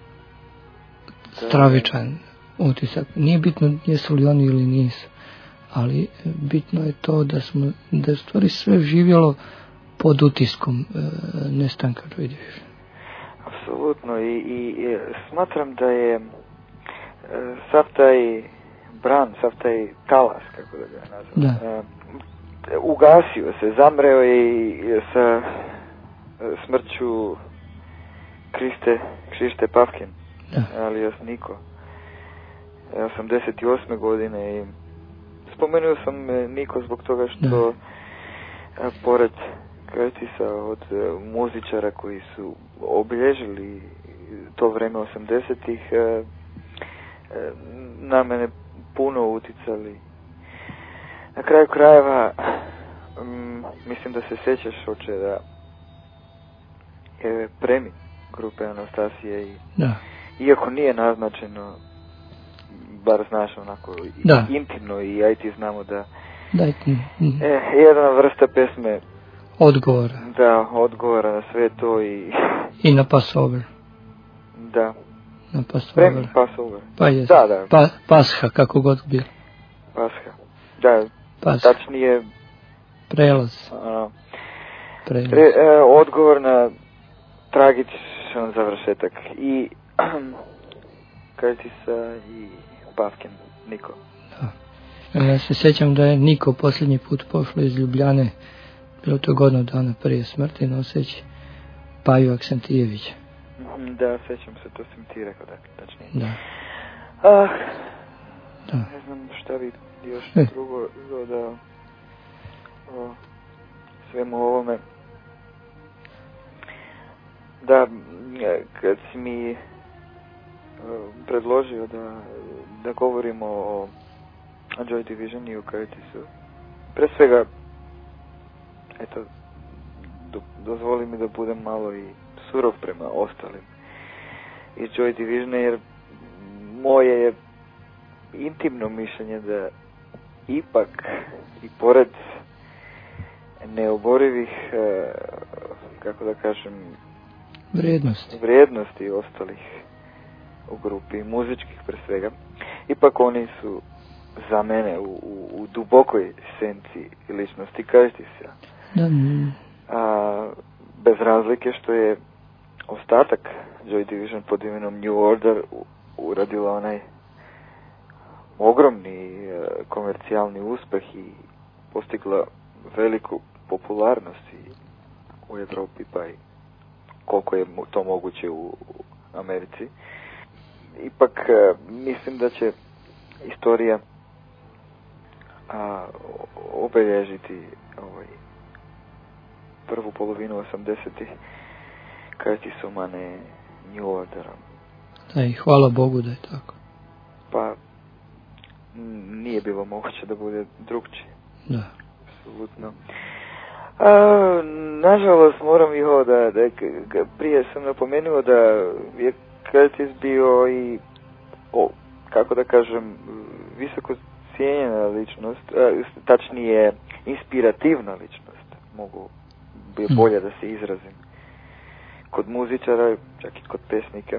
stravičan utisak. Nije bitno jesu li oni ili nisu, ali bitno je to da je stvari sve živjelo pod utiskom nestanka Joy Division. Apsolutno, i smatram da je sav taj bran, sav taj talas, kako da ga nazvam, ugasio se, zamreo i sa smrću Krište Pavkin, alias Niko, 88. godine. I spomenuo sam Niko zbog toga što pored Curtisa, od muzičara koji su obilježili to vreme 80-ih, na mene puno uticali. Na kraju krajeva, mislim da se sjećaš, oče, da je premij grupe Anastasije i iako nije naznačeno, bar znaš onako intimno, i ja i ti znamo da jedna vrsta pesme odgovora. Da, odgovora na sve to i na Passover. Da. Na Passover. Premij Passover. Pa jest. Da. Pasha, kako god bilo. Pasha. Da. Pasha. Tačnije prelaz. Odgovor na tragičan završetak i Curtisa i Pavkin, Niko. Da. Ja se sjećam da je Niko posljednji put pošlo iz Ljubljane, bilo to godinu dana prije smrti, noseći Paju Aksentijevića. Da, sjećam se, to sam ti rekao, tačnije. Da. Ne znam šta bi još drugo dodao o svemu ovome. Da, kad si mi predložio da govorimo o Joy Division i o Curtisu, pre svega, eto, dozvoli mi da budem malo i surov prema ostalim iz Joy Divisiona, jer moje je intimno mišljenje da ipak i pored neoborivih, kako da kažem, vrijednosti ostalih u grupi, muzičkih pre svega, ipak oni su za mene u dubokoj senci ličnosti Curtisa. Bez razlike što je ostatak Joy Division pod imenom New Order uradila onaj ogromni komercijalni uspeh i postigla veliku popularnost u Evropi, pa i koliko je to moguće u Americi. Ipak mislim da će istorija obilježiti prvu polovinu 80-ih Curtisom, a ne New Orderom. Da, i hvala Bogu da je tako. Pa nije bilo moguće da bude drugčije. Da. Apsolutno. Nažalost moram i ovo da prije sam napomenuo da je Curtis bio i kako da kažem, visoko cijenjena ličnost, tačnije inspirativna ličnost, bi bolje da se izrazim. Kod muzičara, čak i kod pesnika,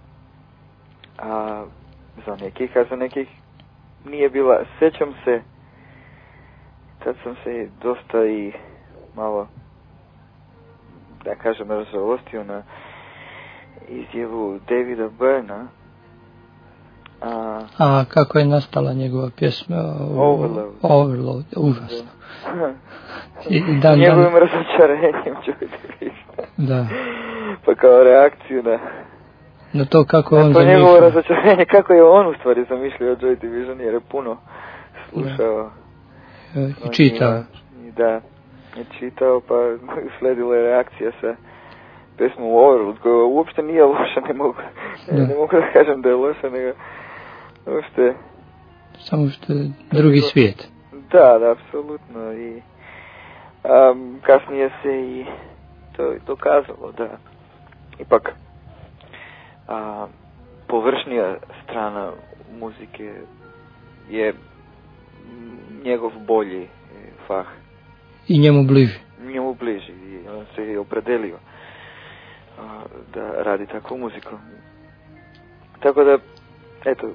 a za nekih nije bila. Sjećam se, tad sam se dosta i malo, da kažem, razžalostio na izjavu Davida Byrna. A kako je nastala njegova pjesma? Overload, užasno. Njegovim razočarenjem, čujte. Da. Pa kao reakciju na to kako on zamišljao. Njegovo razočarenje, kako je on u stvari zamišljao Joy Division, jer je puno slušao. I čitao. Da, je čitao, pa sledila je reakcija sa pesmom Overload, koja uopšte nije loša, ne mogu da kažem da je loša, nego uopšte... Samo što je drugi svijet. Da, apsolutno. I kasnije se i to dokazalo da ipak površnija strana muzike je njegov bolji fah. I njemu bliži. Njemu bliži. I on se je opredelio da radi takvu muziku. Tako da, eto,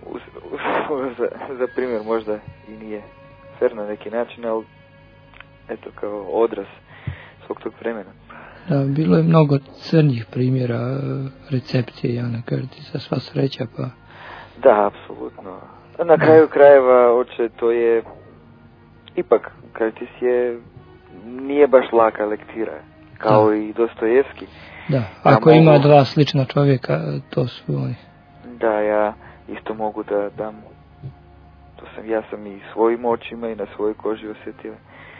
za primjer možda i nije fer na neki način, ali eto, kao odraz svog tog vremena. Da, bilo je mnogo crnih primjera recepcije Jana Curtisa, sva sreća pa... Da, apsolutno. Na kraju krajeva, to je... Ipak, Curtis nije baš laka lektira, kao i Dostojevski. Da, ako ima dva slična čovjeka, to su oni. Da, ja isto mogu da dam... Ja sam i svojim očima i na svojoj koži osjetio.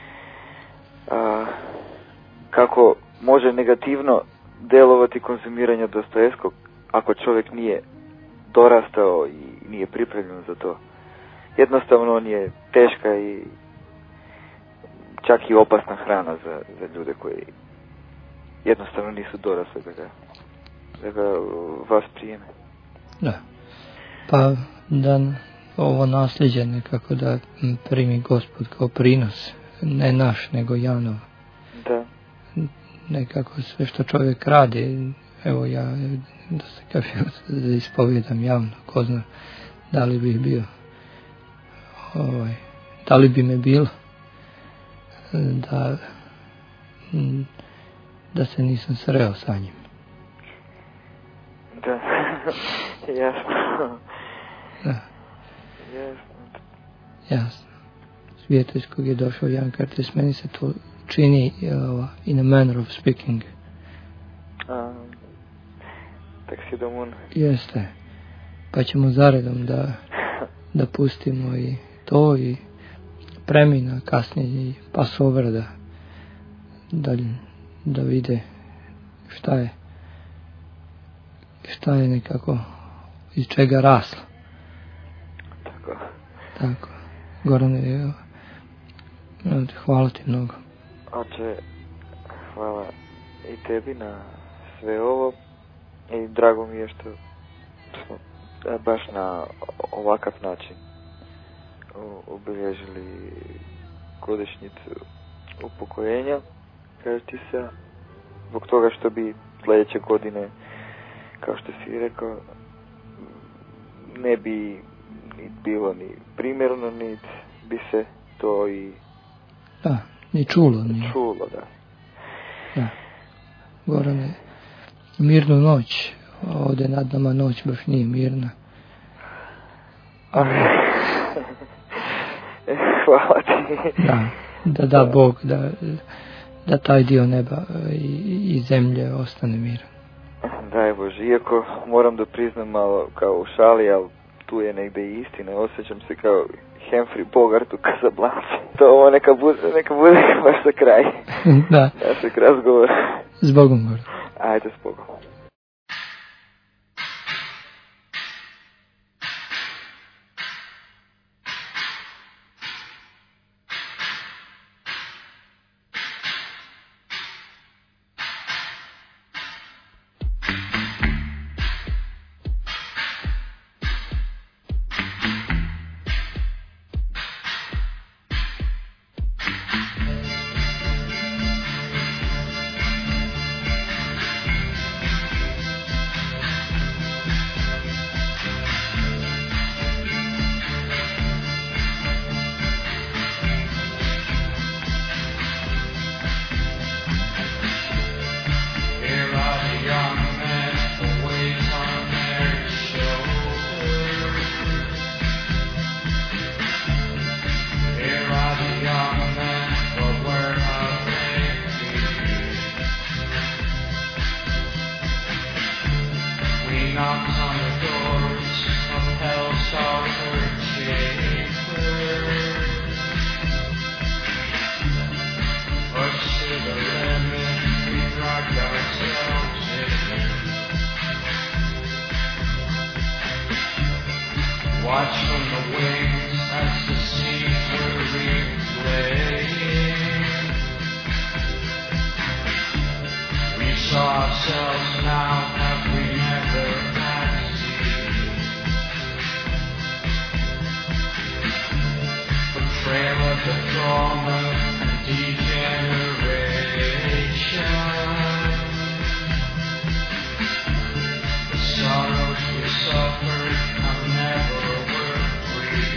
Kako može negativno delovati konzumiranje Dostojevskog ako čovjek nije dorastao i nije pripremljen za to. Jednostavno on je teška i čak i opasna hrana za ljude koji jednostavno nisu dorasli da ga vas prijeme. Da. Pa da ovo nasljeđe nekako da primi Gospod kao prinos, ne naš nego Janov. Da. Nekako sve što čovjek radi, evo ja da se kažem da ispovjedam javno, ko zna da li bih bio, da li bi me bilo da se nisam sreo sa njim. Da, jasno. Da. Jasno. Svijet iz kojeg je došao Jan Curtis, meni se to čini in a manner of speaking. Taksidomun. Jeste. Pa ćemo zaredom da pustimo i to i Premina kasnije i Passover da vide šta je nekako iz čega raslo. Tako. Gorane, hvala ti mnogo. Oče, hvala i tebi na sve ovo i drago mi je što smo baš na ovakav način obilježili godišnjicu upokojenja Curtisa, zbog toga što bi sljedeće godine, kao što si rekao, ne bi bilo ni primjerno, ni bi se to i ni čulo. Čulo, da. Da. Gorane, mirnu noć. Ovdje nad nama noć baš nije mirna. Hvala ti. Da Bog, da taj dio neba i zemlje ostane miran. Daj Bože, iako moram da priznam malo kao u šali, ali tu je negdje i istina. Osjećam se kao Humphrey Bogart u Casablanci. To ovo neka bude baš za kraj. Da. Našeg razgovora. Zbogom, Goran. Ajde, zbogom. now have we never had seen. Betrayal of the trauma and degeneration. The sorrows we suffered have never were free.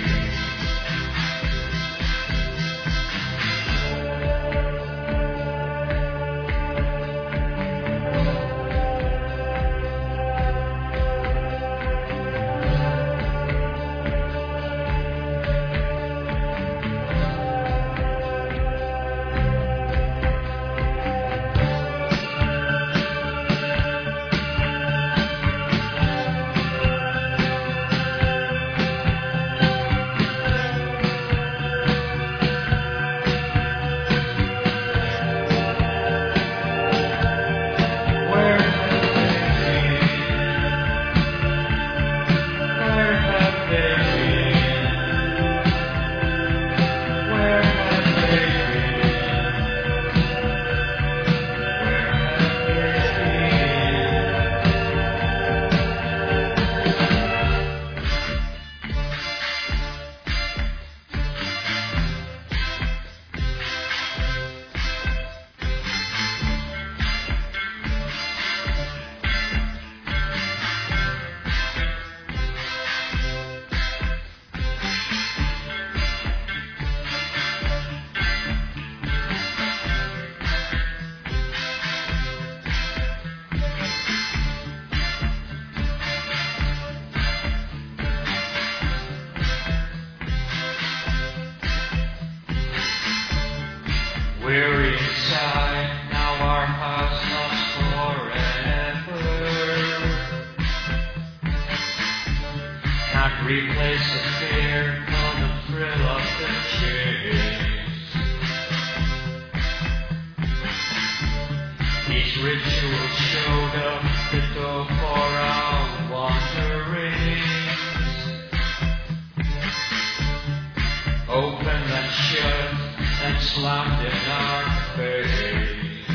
We're inside, now our hearts lost forever. Can't replace the fear nor the thrill of the chase. Each ritual showed up the door for our wanderings. Open and shut and slammed in our face.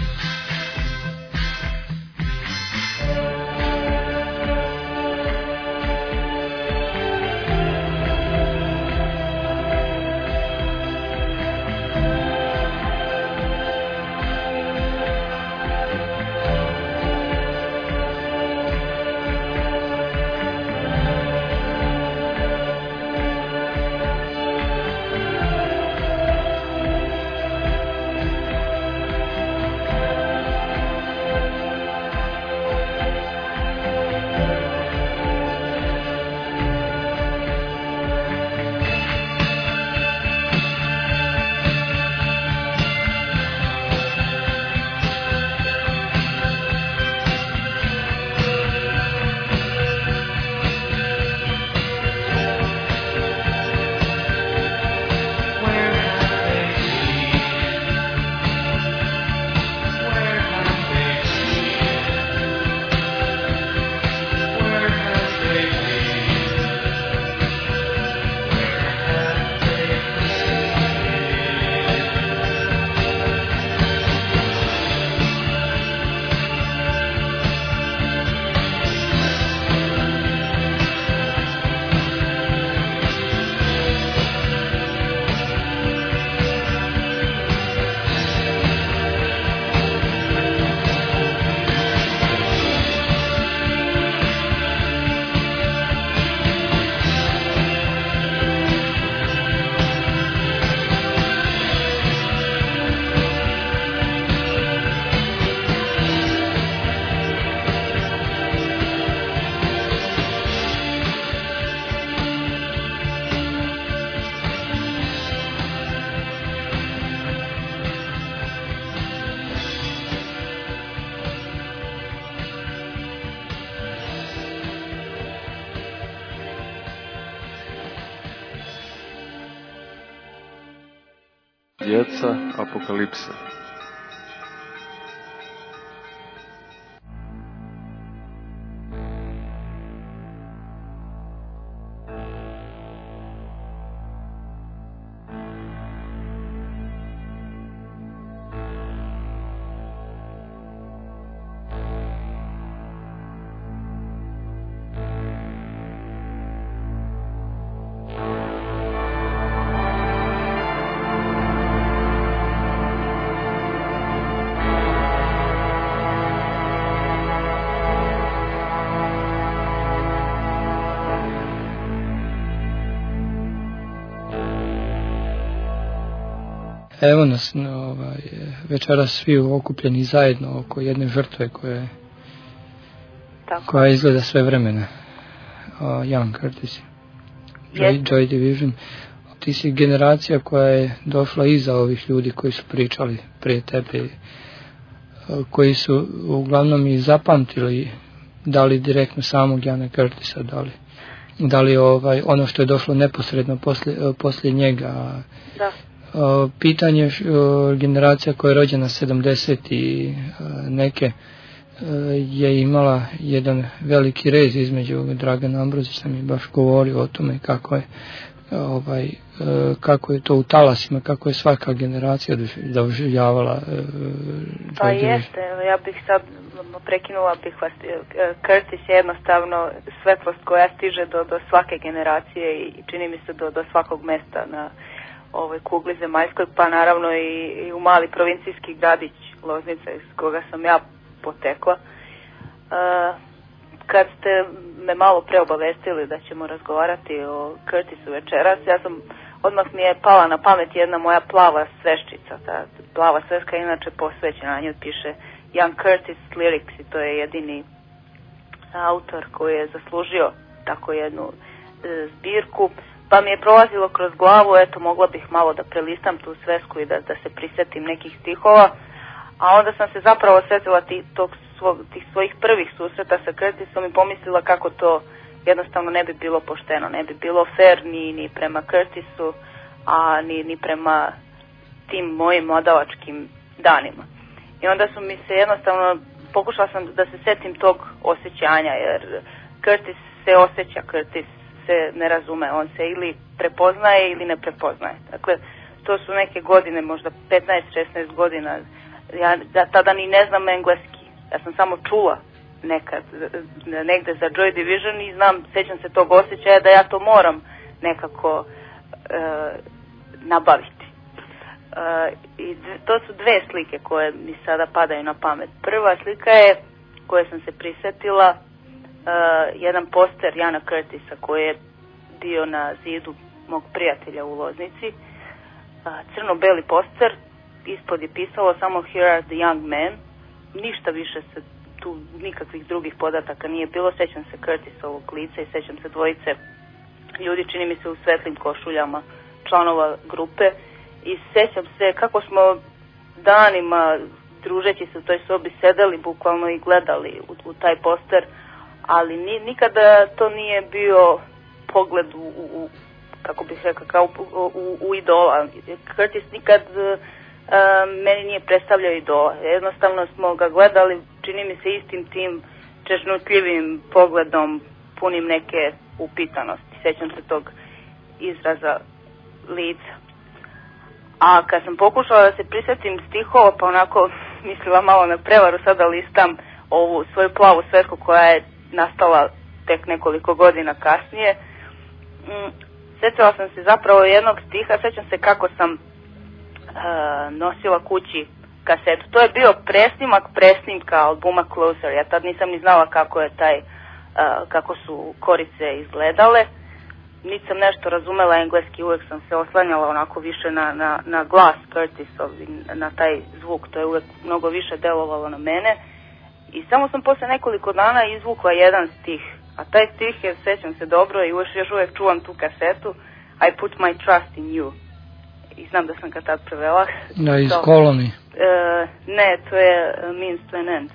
Djeca apokalipse. Evo nas večeras svi okupljeni zajedno oko jedne žrtve koja izgleda sve vremena. Ian Curtis, Joy Division. Ti si generacija koja je došla iza ovih ljudi koji su pričali prije tebe, koji su uglavnom i zapamtili, da li direktno samog Iana Curtisa, da li ono što je došlo neposredno poslije njega. Da. Pitanje generacija koja je rođena 70 i neke je imala jedan veliki rez između. Dragan Ambrozić sam mi baš govorio o tome kako je to u talasima, kako je svaka generacija doživljavala. Pa jeste, ja bih sad prekinula bih vas. Curtis je jednostavno svetlost koja stiže do svake generacije i čini mi se do svakog mesta na ovoj kugli zemaljskoj, pa naravno i u mali provincijski gradić Loznica iz koga sam ja potekla. Kad ste me malo preobavestili da ćemo razgovarati o Curtisu večeras, odmah mi je pala na pamet jedna moja plava sveščica. Ta plava sveska je inače posvećena, na njoj piše Ian Curtis Lyrics i to je jedini autor koji je zaslužio tako jednu zbirku. Pa mi je prolazilo kroz glavu, mogla bih malo da prelistam tu svesku i da se prisjetim nekih stihova, a onda sam se zapravo sjetila tih svojih prvih susreta sa Curtisom i pomislila kako to jednostavno ne bi bilo pošteno, ne bi bilo fair ni prema Curtisu, a ni prema tim mojim mladalačkim danima. I onda su mi se jednostavno, pokušala sam da se sjetim tog osjećanja, jer Curtis se osjeća, Curtis se ne razume, on se ili prepoznaje ili ne prepoznaje. Dakle, to su neke godine, možda 15-16 godina, ja tada ni ne znam engleski, ja sam samo čula nekad, negde za Joy Division i sjećam se tog osjećaja da ja to moram nekako nabaviti. I to su dve slike koje mi sada padaju na pamet. Prva slika je, koje sam se prisjetila, jedan poster Iana Curtisa koji je bio na zidu mog prijatelja u Loznici, crno-beli poster, ispod je pisalo samo Here are the young men, ništa više se tu, nikakvih drugih podataka nije bilo. Sjećam se Curtisovog lica i sjećam se dvojice ljudi, čini mi se u svetlim košuljama, članova grupe, i sjećam se kako smo danima družeći se u toj sobi sedeli bukvalno i gledali u taj poster, ali nikada to nije bio pogled u kako bih rekao, kao u idola. Curtis nikad meni nije predstavljao idola. Jednostavno smo ga gledali, čini mi se, istim tim čežnutljivim pogledom, punim neke upitanosti. Sjećam se tog izraza lica. A kad sam pokušala da se prisjetim stihova, pa onako mislila malo na prevaru, sada listam ovu svoju plavu svesku koja je nastala tek nekoliko godina kasnije. Sjećala sam se zapravo jednog stiha, sjećam se kako sam nosila kući kasetu. To je bio presnimka albuma Closer. Ja tad nisam ni znala kako je kako su korice izgledale. Niti sam nešto razumela engleski, uvijek sam se oslanjala onako više na glas Curtisov, na taj zvuk. To je uvijek mnogo više delovalo na mene. I samo sam posle nekoliko dana izvukla jedan stih. A taj stih je, sjećam se dobro i još uvijek čuvam tu kasetu, I put my trust in you. I znam da sam ga tad prevela. Da, iz Koloni. Ne, to je Means to an End.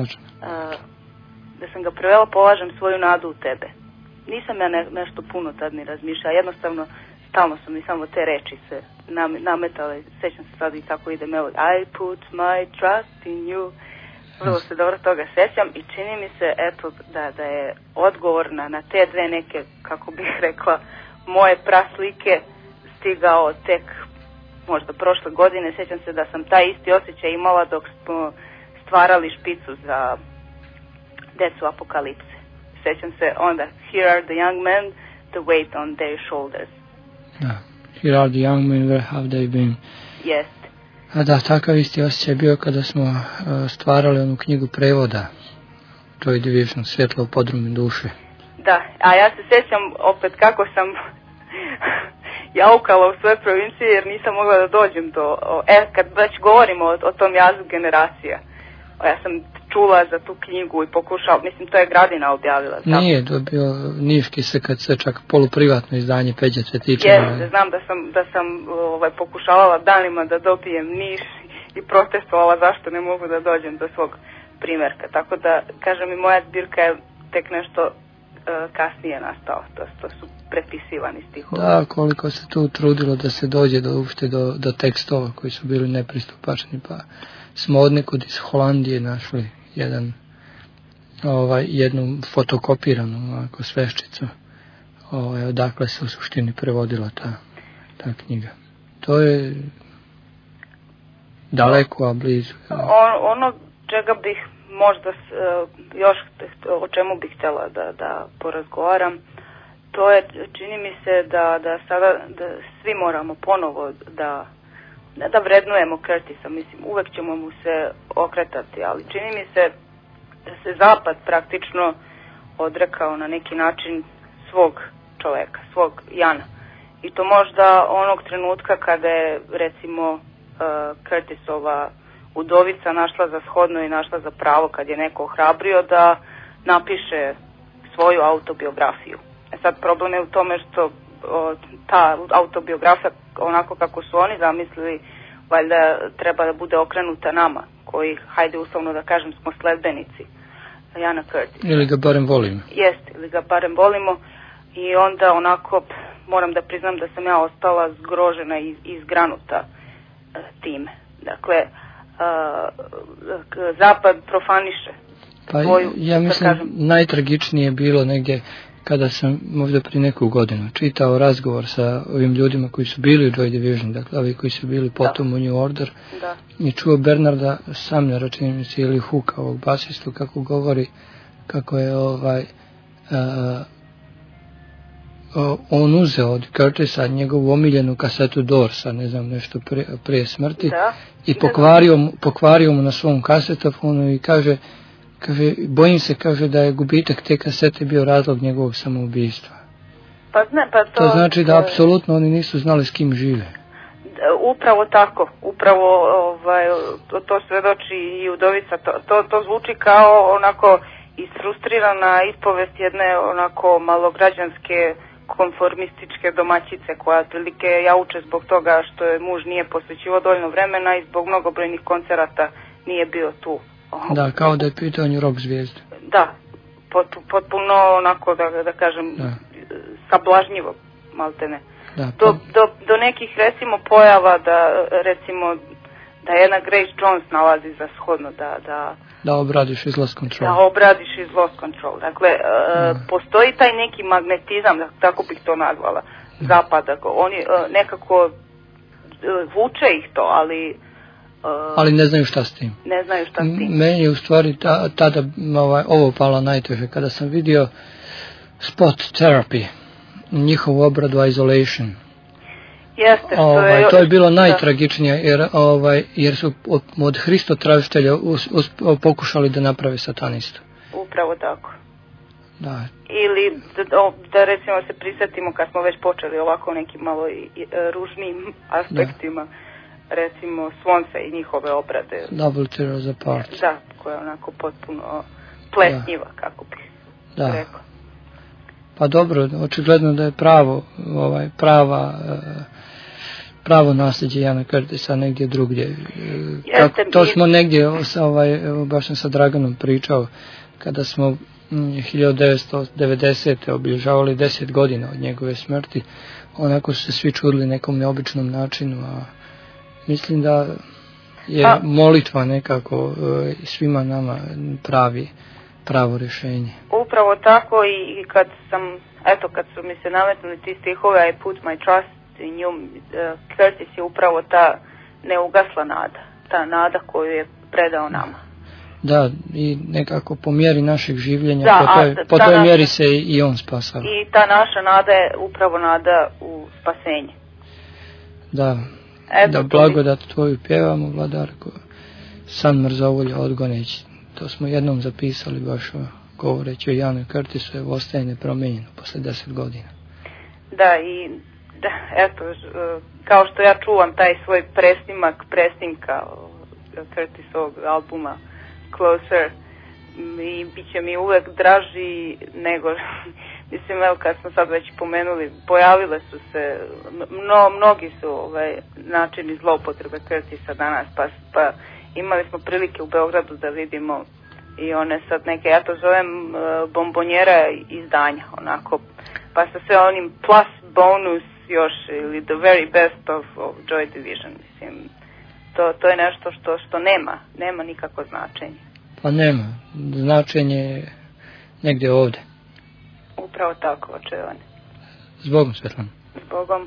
Da sam ga prevela, polažem svoju nadu u tebe. Nisam ja nešto puno tad ni razmišljala, jednostavno stalno su mi samo te reči se nametale. Sjećam se sad i kako ide melod. I put my trust in you. Vrlo se dobro toga sjećam i čini mi se da je odgovor na te dve neke, kako bih rekla, moje praslike stigao tek možda prošle godine. Sjećam se da sam taj isti osjećaj imala dok smo stvarali špicu za Decu apokalipse. Sjećam se onda Here are the young men, the weight on their shoulders. Da, Here are the young men, where have they been? Yes. A da, takav isti osjećaj bio kada smo stvarali onu knjigu prevoda Joy Division, Svjetlo u podrumi duše. Da, a ja se sjećam opet kako sam jaukala u svoje provincije jer nisam mogla da dođem do... kad već govorimo o tom jazu generacija, ja sam čula za tu knjigu i pokušala, mislim to je Gradina objavila. Nije, to je bio Niški se kad se čak poluprivatno izdanje Peđe Cvetića. Jeste, znam da sam pokušavala danima da dobijem Niš i protestovala zašto ne mogu da dođem do svog primjerka. Tako da, kažem, i moja zbirka je tek nešto kasnije nastao. To su prepisivani stihovi. Da, koliko se tu trudilo da se dođe do tekstova koji su bili nepristupačni, pa smo od nekud iz Holandije našli jednu fotokopiranu sveščicu, odakle se u suštini prevodila ta knjiga. To je daleko, a blizu. Ono čega bih možda još o čemu bih htjela da porazgovaram, to je, čini mi se da sada svi moramo ponovo da vrednujemo Curtisa, mislim uvek ćemo mu se okretati, ali čini mi se da se Zapad praktično odrekao na neki način svog čoveka, svog Jana. I to možda onog trenutka kada je recimo Curtisova udovica našla za shodno i našla za pravo, kad je neko ohrabrio da napiše svoju autobiografiju. Sad problem je u tome što ta autobiografija, onako kako su oni zamislili, valjda treba da bude okrenuta nama, koji, hajde uslovno da kažem, smo sledbenici Jana Curtisa. Ili ga barem volimo. Jeste, ili ga barem volimo, i onda onako moram da priznam da sam ja ostala zgrožena i izgranuta time. Dakle, Zapad profaniše svoju, ja mislim, najtragičnije je bilo negdje kada sam možda prije neku godinu čitao razgovor sa ovim ljudima koji su bili u Joy Division, dakle ovi koji su bili potom u New Order, i čuo Bernarda Sumnera, čini mi se, ili Hooka, ovog basistu, kako govori kako je on uzeo od Curtisa njegovu omiljenu kasetu Doorsa, ne znam, nešto prije smrti, i pokvario mu na svom kasetofonu i kaže, bojim se, kaže, da je gubitak te kasete bio razlog njegovog samoubistva. To znači da apsolutno oni nisu znali s kim žive. Upravo tako, upravo to svedoči i udovica, to zvuči kao onako isfrustrirana ispovest jedne onako malograđanske konformističke domaćice koja otprilike jauče zbog toga što je muž nije posvećivao dovoljno vremena i zbog mnogobrojnih koncerata nije bio tu. Da, kao da je pitanju rock zvijezde. Da, potpuno onako da kažem sablažnjivo, maltene. Do nekih recimo pojava da recimo da jedna Grace Jones nalazi za shodno da obradiš iz Lost Control. Da obradiš iz Lost Control. Dakle, postoji taj neki magnetizam, tako bih to nazvala, Zapada. Oni nekako vuče ih to, ali ne znaju šta s tim. Ne znaju šta s tim. Meni je u stvari tada ovo palo najteže, kada sam vidio Spot Therapy, njihovu obradu Isolation. Jeste, to je bilo najtragičnije, jer su od Hristotražitelja pokušali da naprave satanistu. Upravo tako. Da. Ili da recimo se prisjetimo kad smo već počeli ovako nekim malo ružnim aspektima, recimo Svonsa i njihove obrade. Double Tears Apart. Da, koja je onako potpuno plesnjiva, kako bih rekao. Pa dobro, očigledno da je pravo nasljeđe Jana Curtisa negdje drugdje. To smo negdje, baš sam sa Draganom pričao, kada smo 1990. obilježavali 10 godina od njegove smrti, onako su se svi čudili nekom neobičnom načinu, a mislim da je molitva nekako svima nama pravo rješenje. Upravo tako, i kad su mi se nametnuli ti stihove I put my trust in you, Curtis je upravo ta neugasla nada, ta nada koju je predao nama. Da, i nekako po mjeri našeg življenja, po toj mjeri se i on spasava. I ta naša nada je upravo nada u spasenje. Da, da blagodat tvoju pjevamo, vladarko, san mrzovolja odgoneći. To smo jednom zapisali baš govoreći o Janu Curtisu, ostaje nepromijenjeno posle 10 godina. Da, i eto, kao što ja čuvam taj svoj presnimka Curtisovog albuma Closer, i bit će mi uvek draži nego, mislim, evo kad smo sad već pomenuli, pojavile su se, mnogi su načini zloupotrebe Curtisa danas, pa imali smo prilike u Beogradu da vidimo i one sad neke, ja to zovem bombonjera izdanja, onako, pa sa sve onim plus bonus još, ili the very best of Joy Division, mislim, to je nešto što nema nikako značenje. Pa nema, značenje je negdje ovdje. Upravo tako, očevane. Zbogom, Svetlana. Zbogom.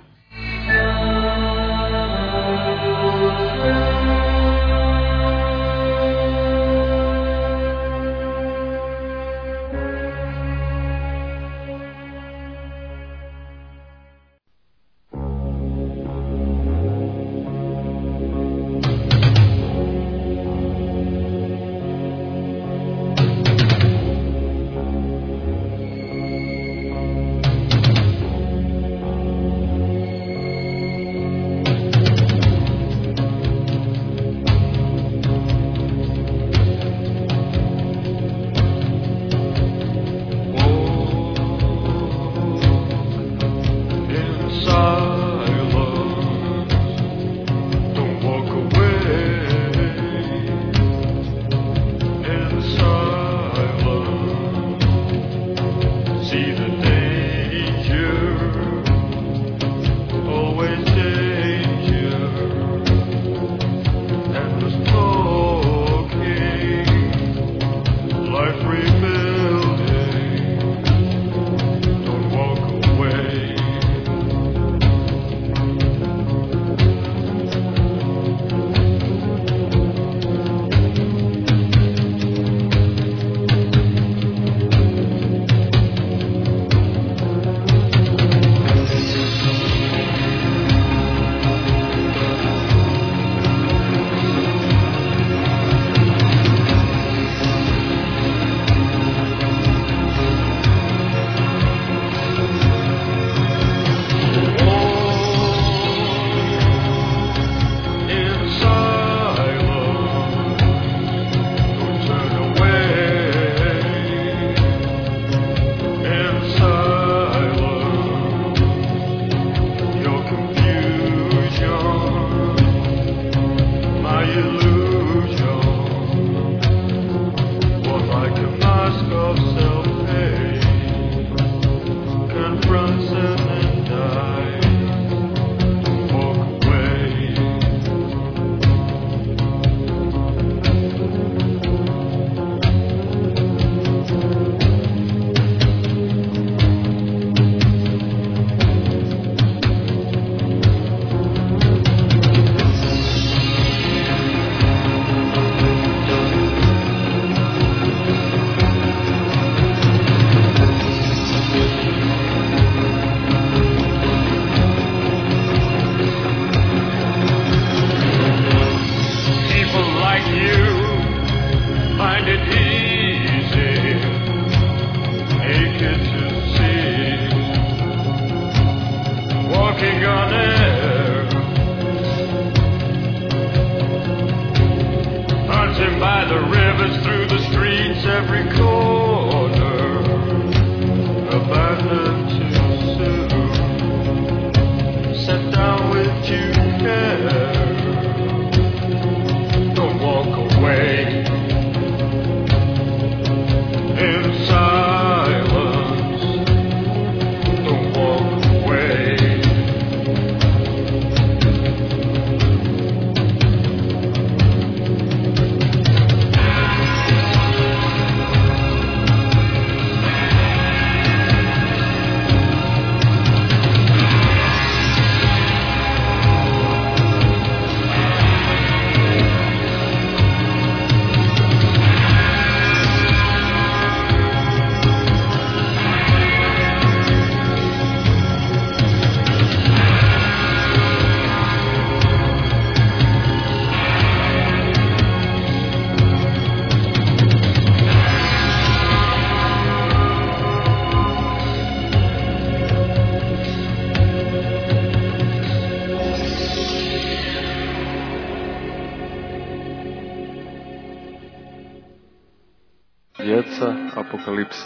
Djeca apokalipse.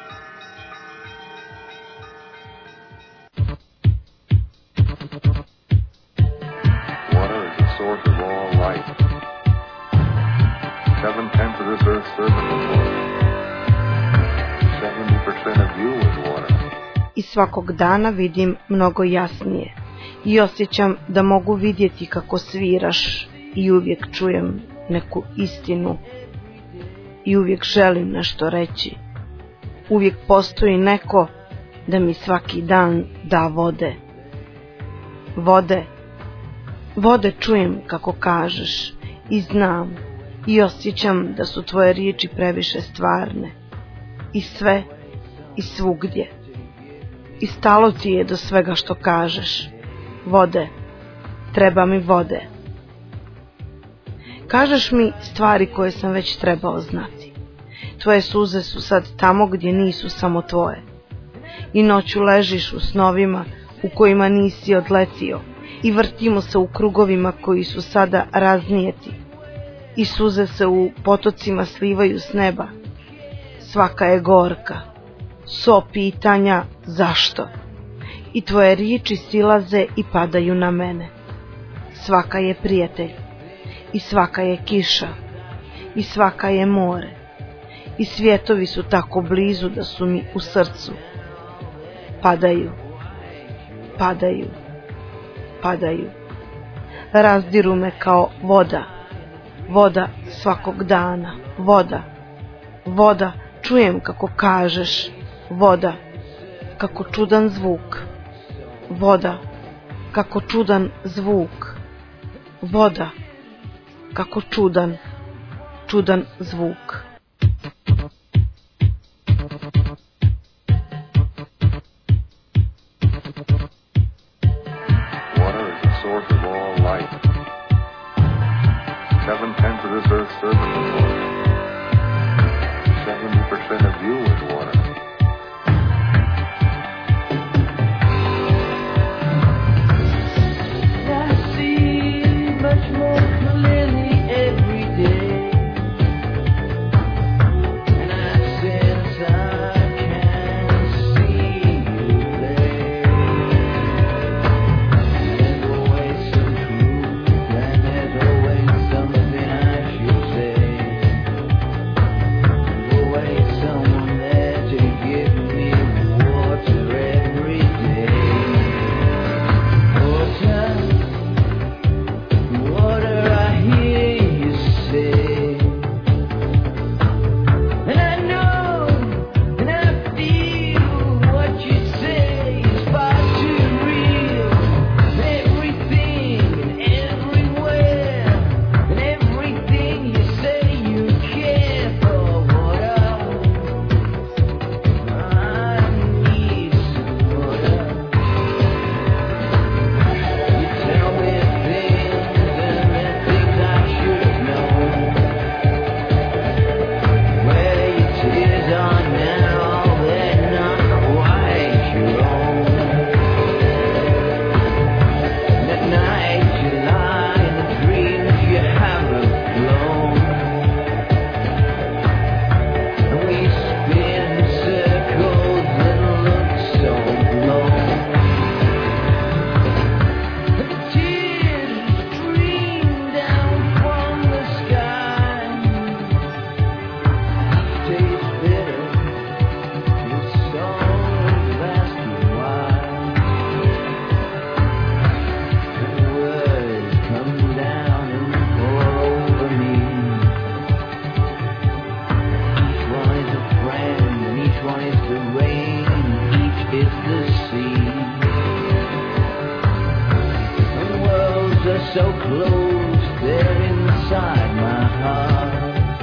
Water is the source of all life. 7/10 of this earth's surface is water. 70% of you is water. I svakog dana vidim mnogo jasnije i osjećam da mogu vidjeti kako sviraš i uvijek čujem neku istinu i uvijek želim nešto reći. Uvijek postoji neko da mi svaki dan da vode. Vode čujem kako kažeš i znam i osjećam da su tvoje riječi previše stvarne. I sve i svugdje. I stalo ti je do svega što kažeš. Vode, treba mi vode. Kažeš mi stvari koje sam već trebao znati. Tvoje suze su sad tamo gdje nisu samo tvoje. I noću ležiš u snovima u kojima nisi odletio i vrtimo se u krugovima koji su sada raznijeti. I suze se u potocima slivaju s neba. Svaka je gorka. So pitanja zašto. I tvoje riječi silaze i padaju na mene. Svaka je prijatelj. I svaka je kiša. I svaka je more. I svjetovi su tako blizu da su mi u srcu. Padaju. Padaju. Padaju. Razdiru me kao voda. Voda svakog dana. Voda. Voda. Čujem kako kažeš. Voda. Kako čudan zvuk. Voda. Kako čudan zvuk. Voda. Kako čudan zvuk. Water is the source of all life. 7/10 of this earth's surface is water. 70% of you is water. I see much more clearly every day, and I sense I can see you there. There's always some truth, and there's always something I should say. There's always someone there to give me water every day. Water, I hear you say, and I know, and I feel what you say is far too real. Everything and everywhere, and everything you say you care for. Water, I need some water. You tell me things and things I should have known. Where your tears are now, they're not quite your own. And at night you lie in the dreams you haven't flown. And we spin circles and look so blown. The tears stream down from the sky. Tastes bitter, your soul is asking why. And words come down and pour over me. Each one is a friend, and each one is the rain, and each is the sea. And worlds are so close, they're inside my heart.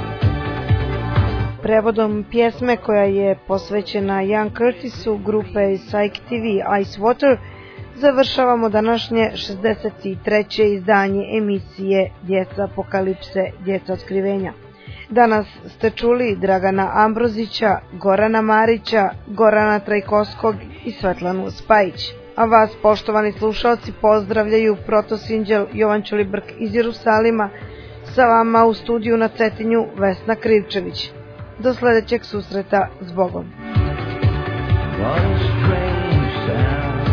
Prevodom pjesme koja je posvećena Ian Curtisu grupe Psych TV Ice Water završavamo današnje 63. izdanje emisije Djeca apokalipse, djeca otkrivenja. Danas ste čuli Dragana Ambrozića, Gorana Marića, Gorana Trajkovskog i Svetlanu Spajić. A vas, poštovani slušalci, pozdravljaju protosinđel Jovan Ćulibrk iz Jerusalima, sa vama u studiju na Cetinju Vesna Krivčević. Do sledećeg susreta s Bogom. What a strange sound.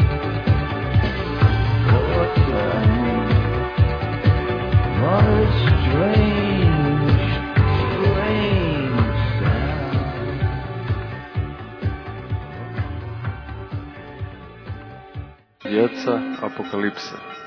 What a strange, strange sound. Djeca apokalipse.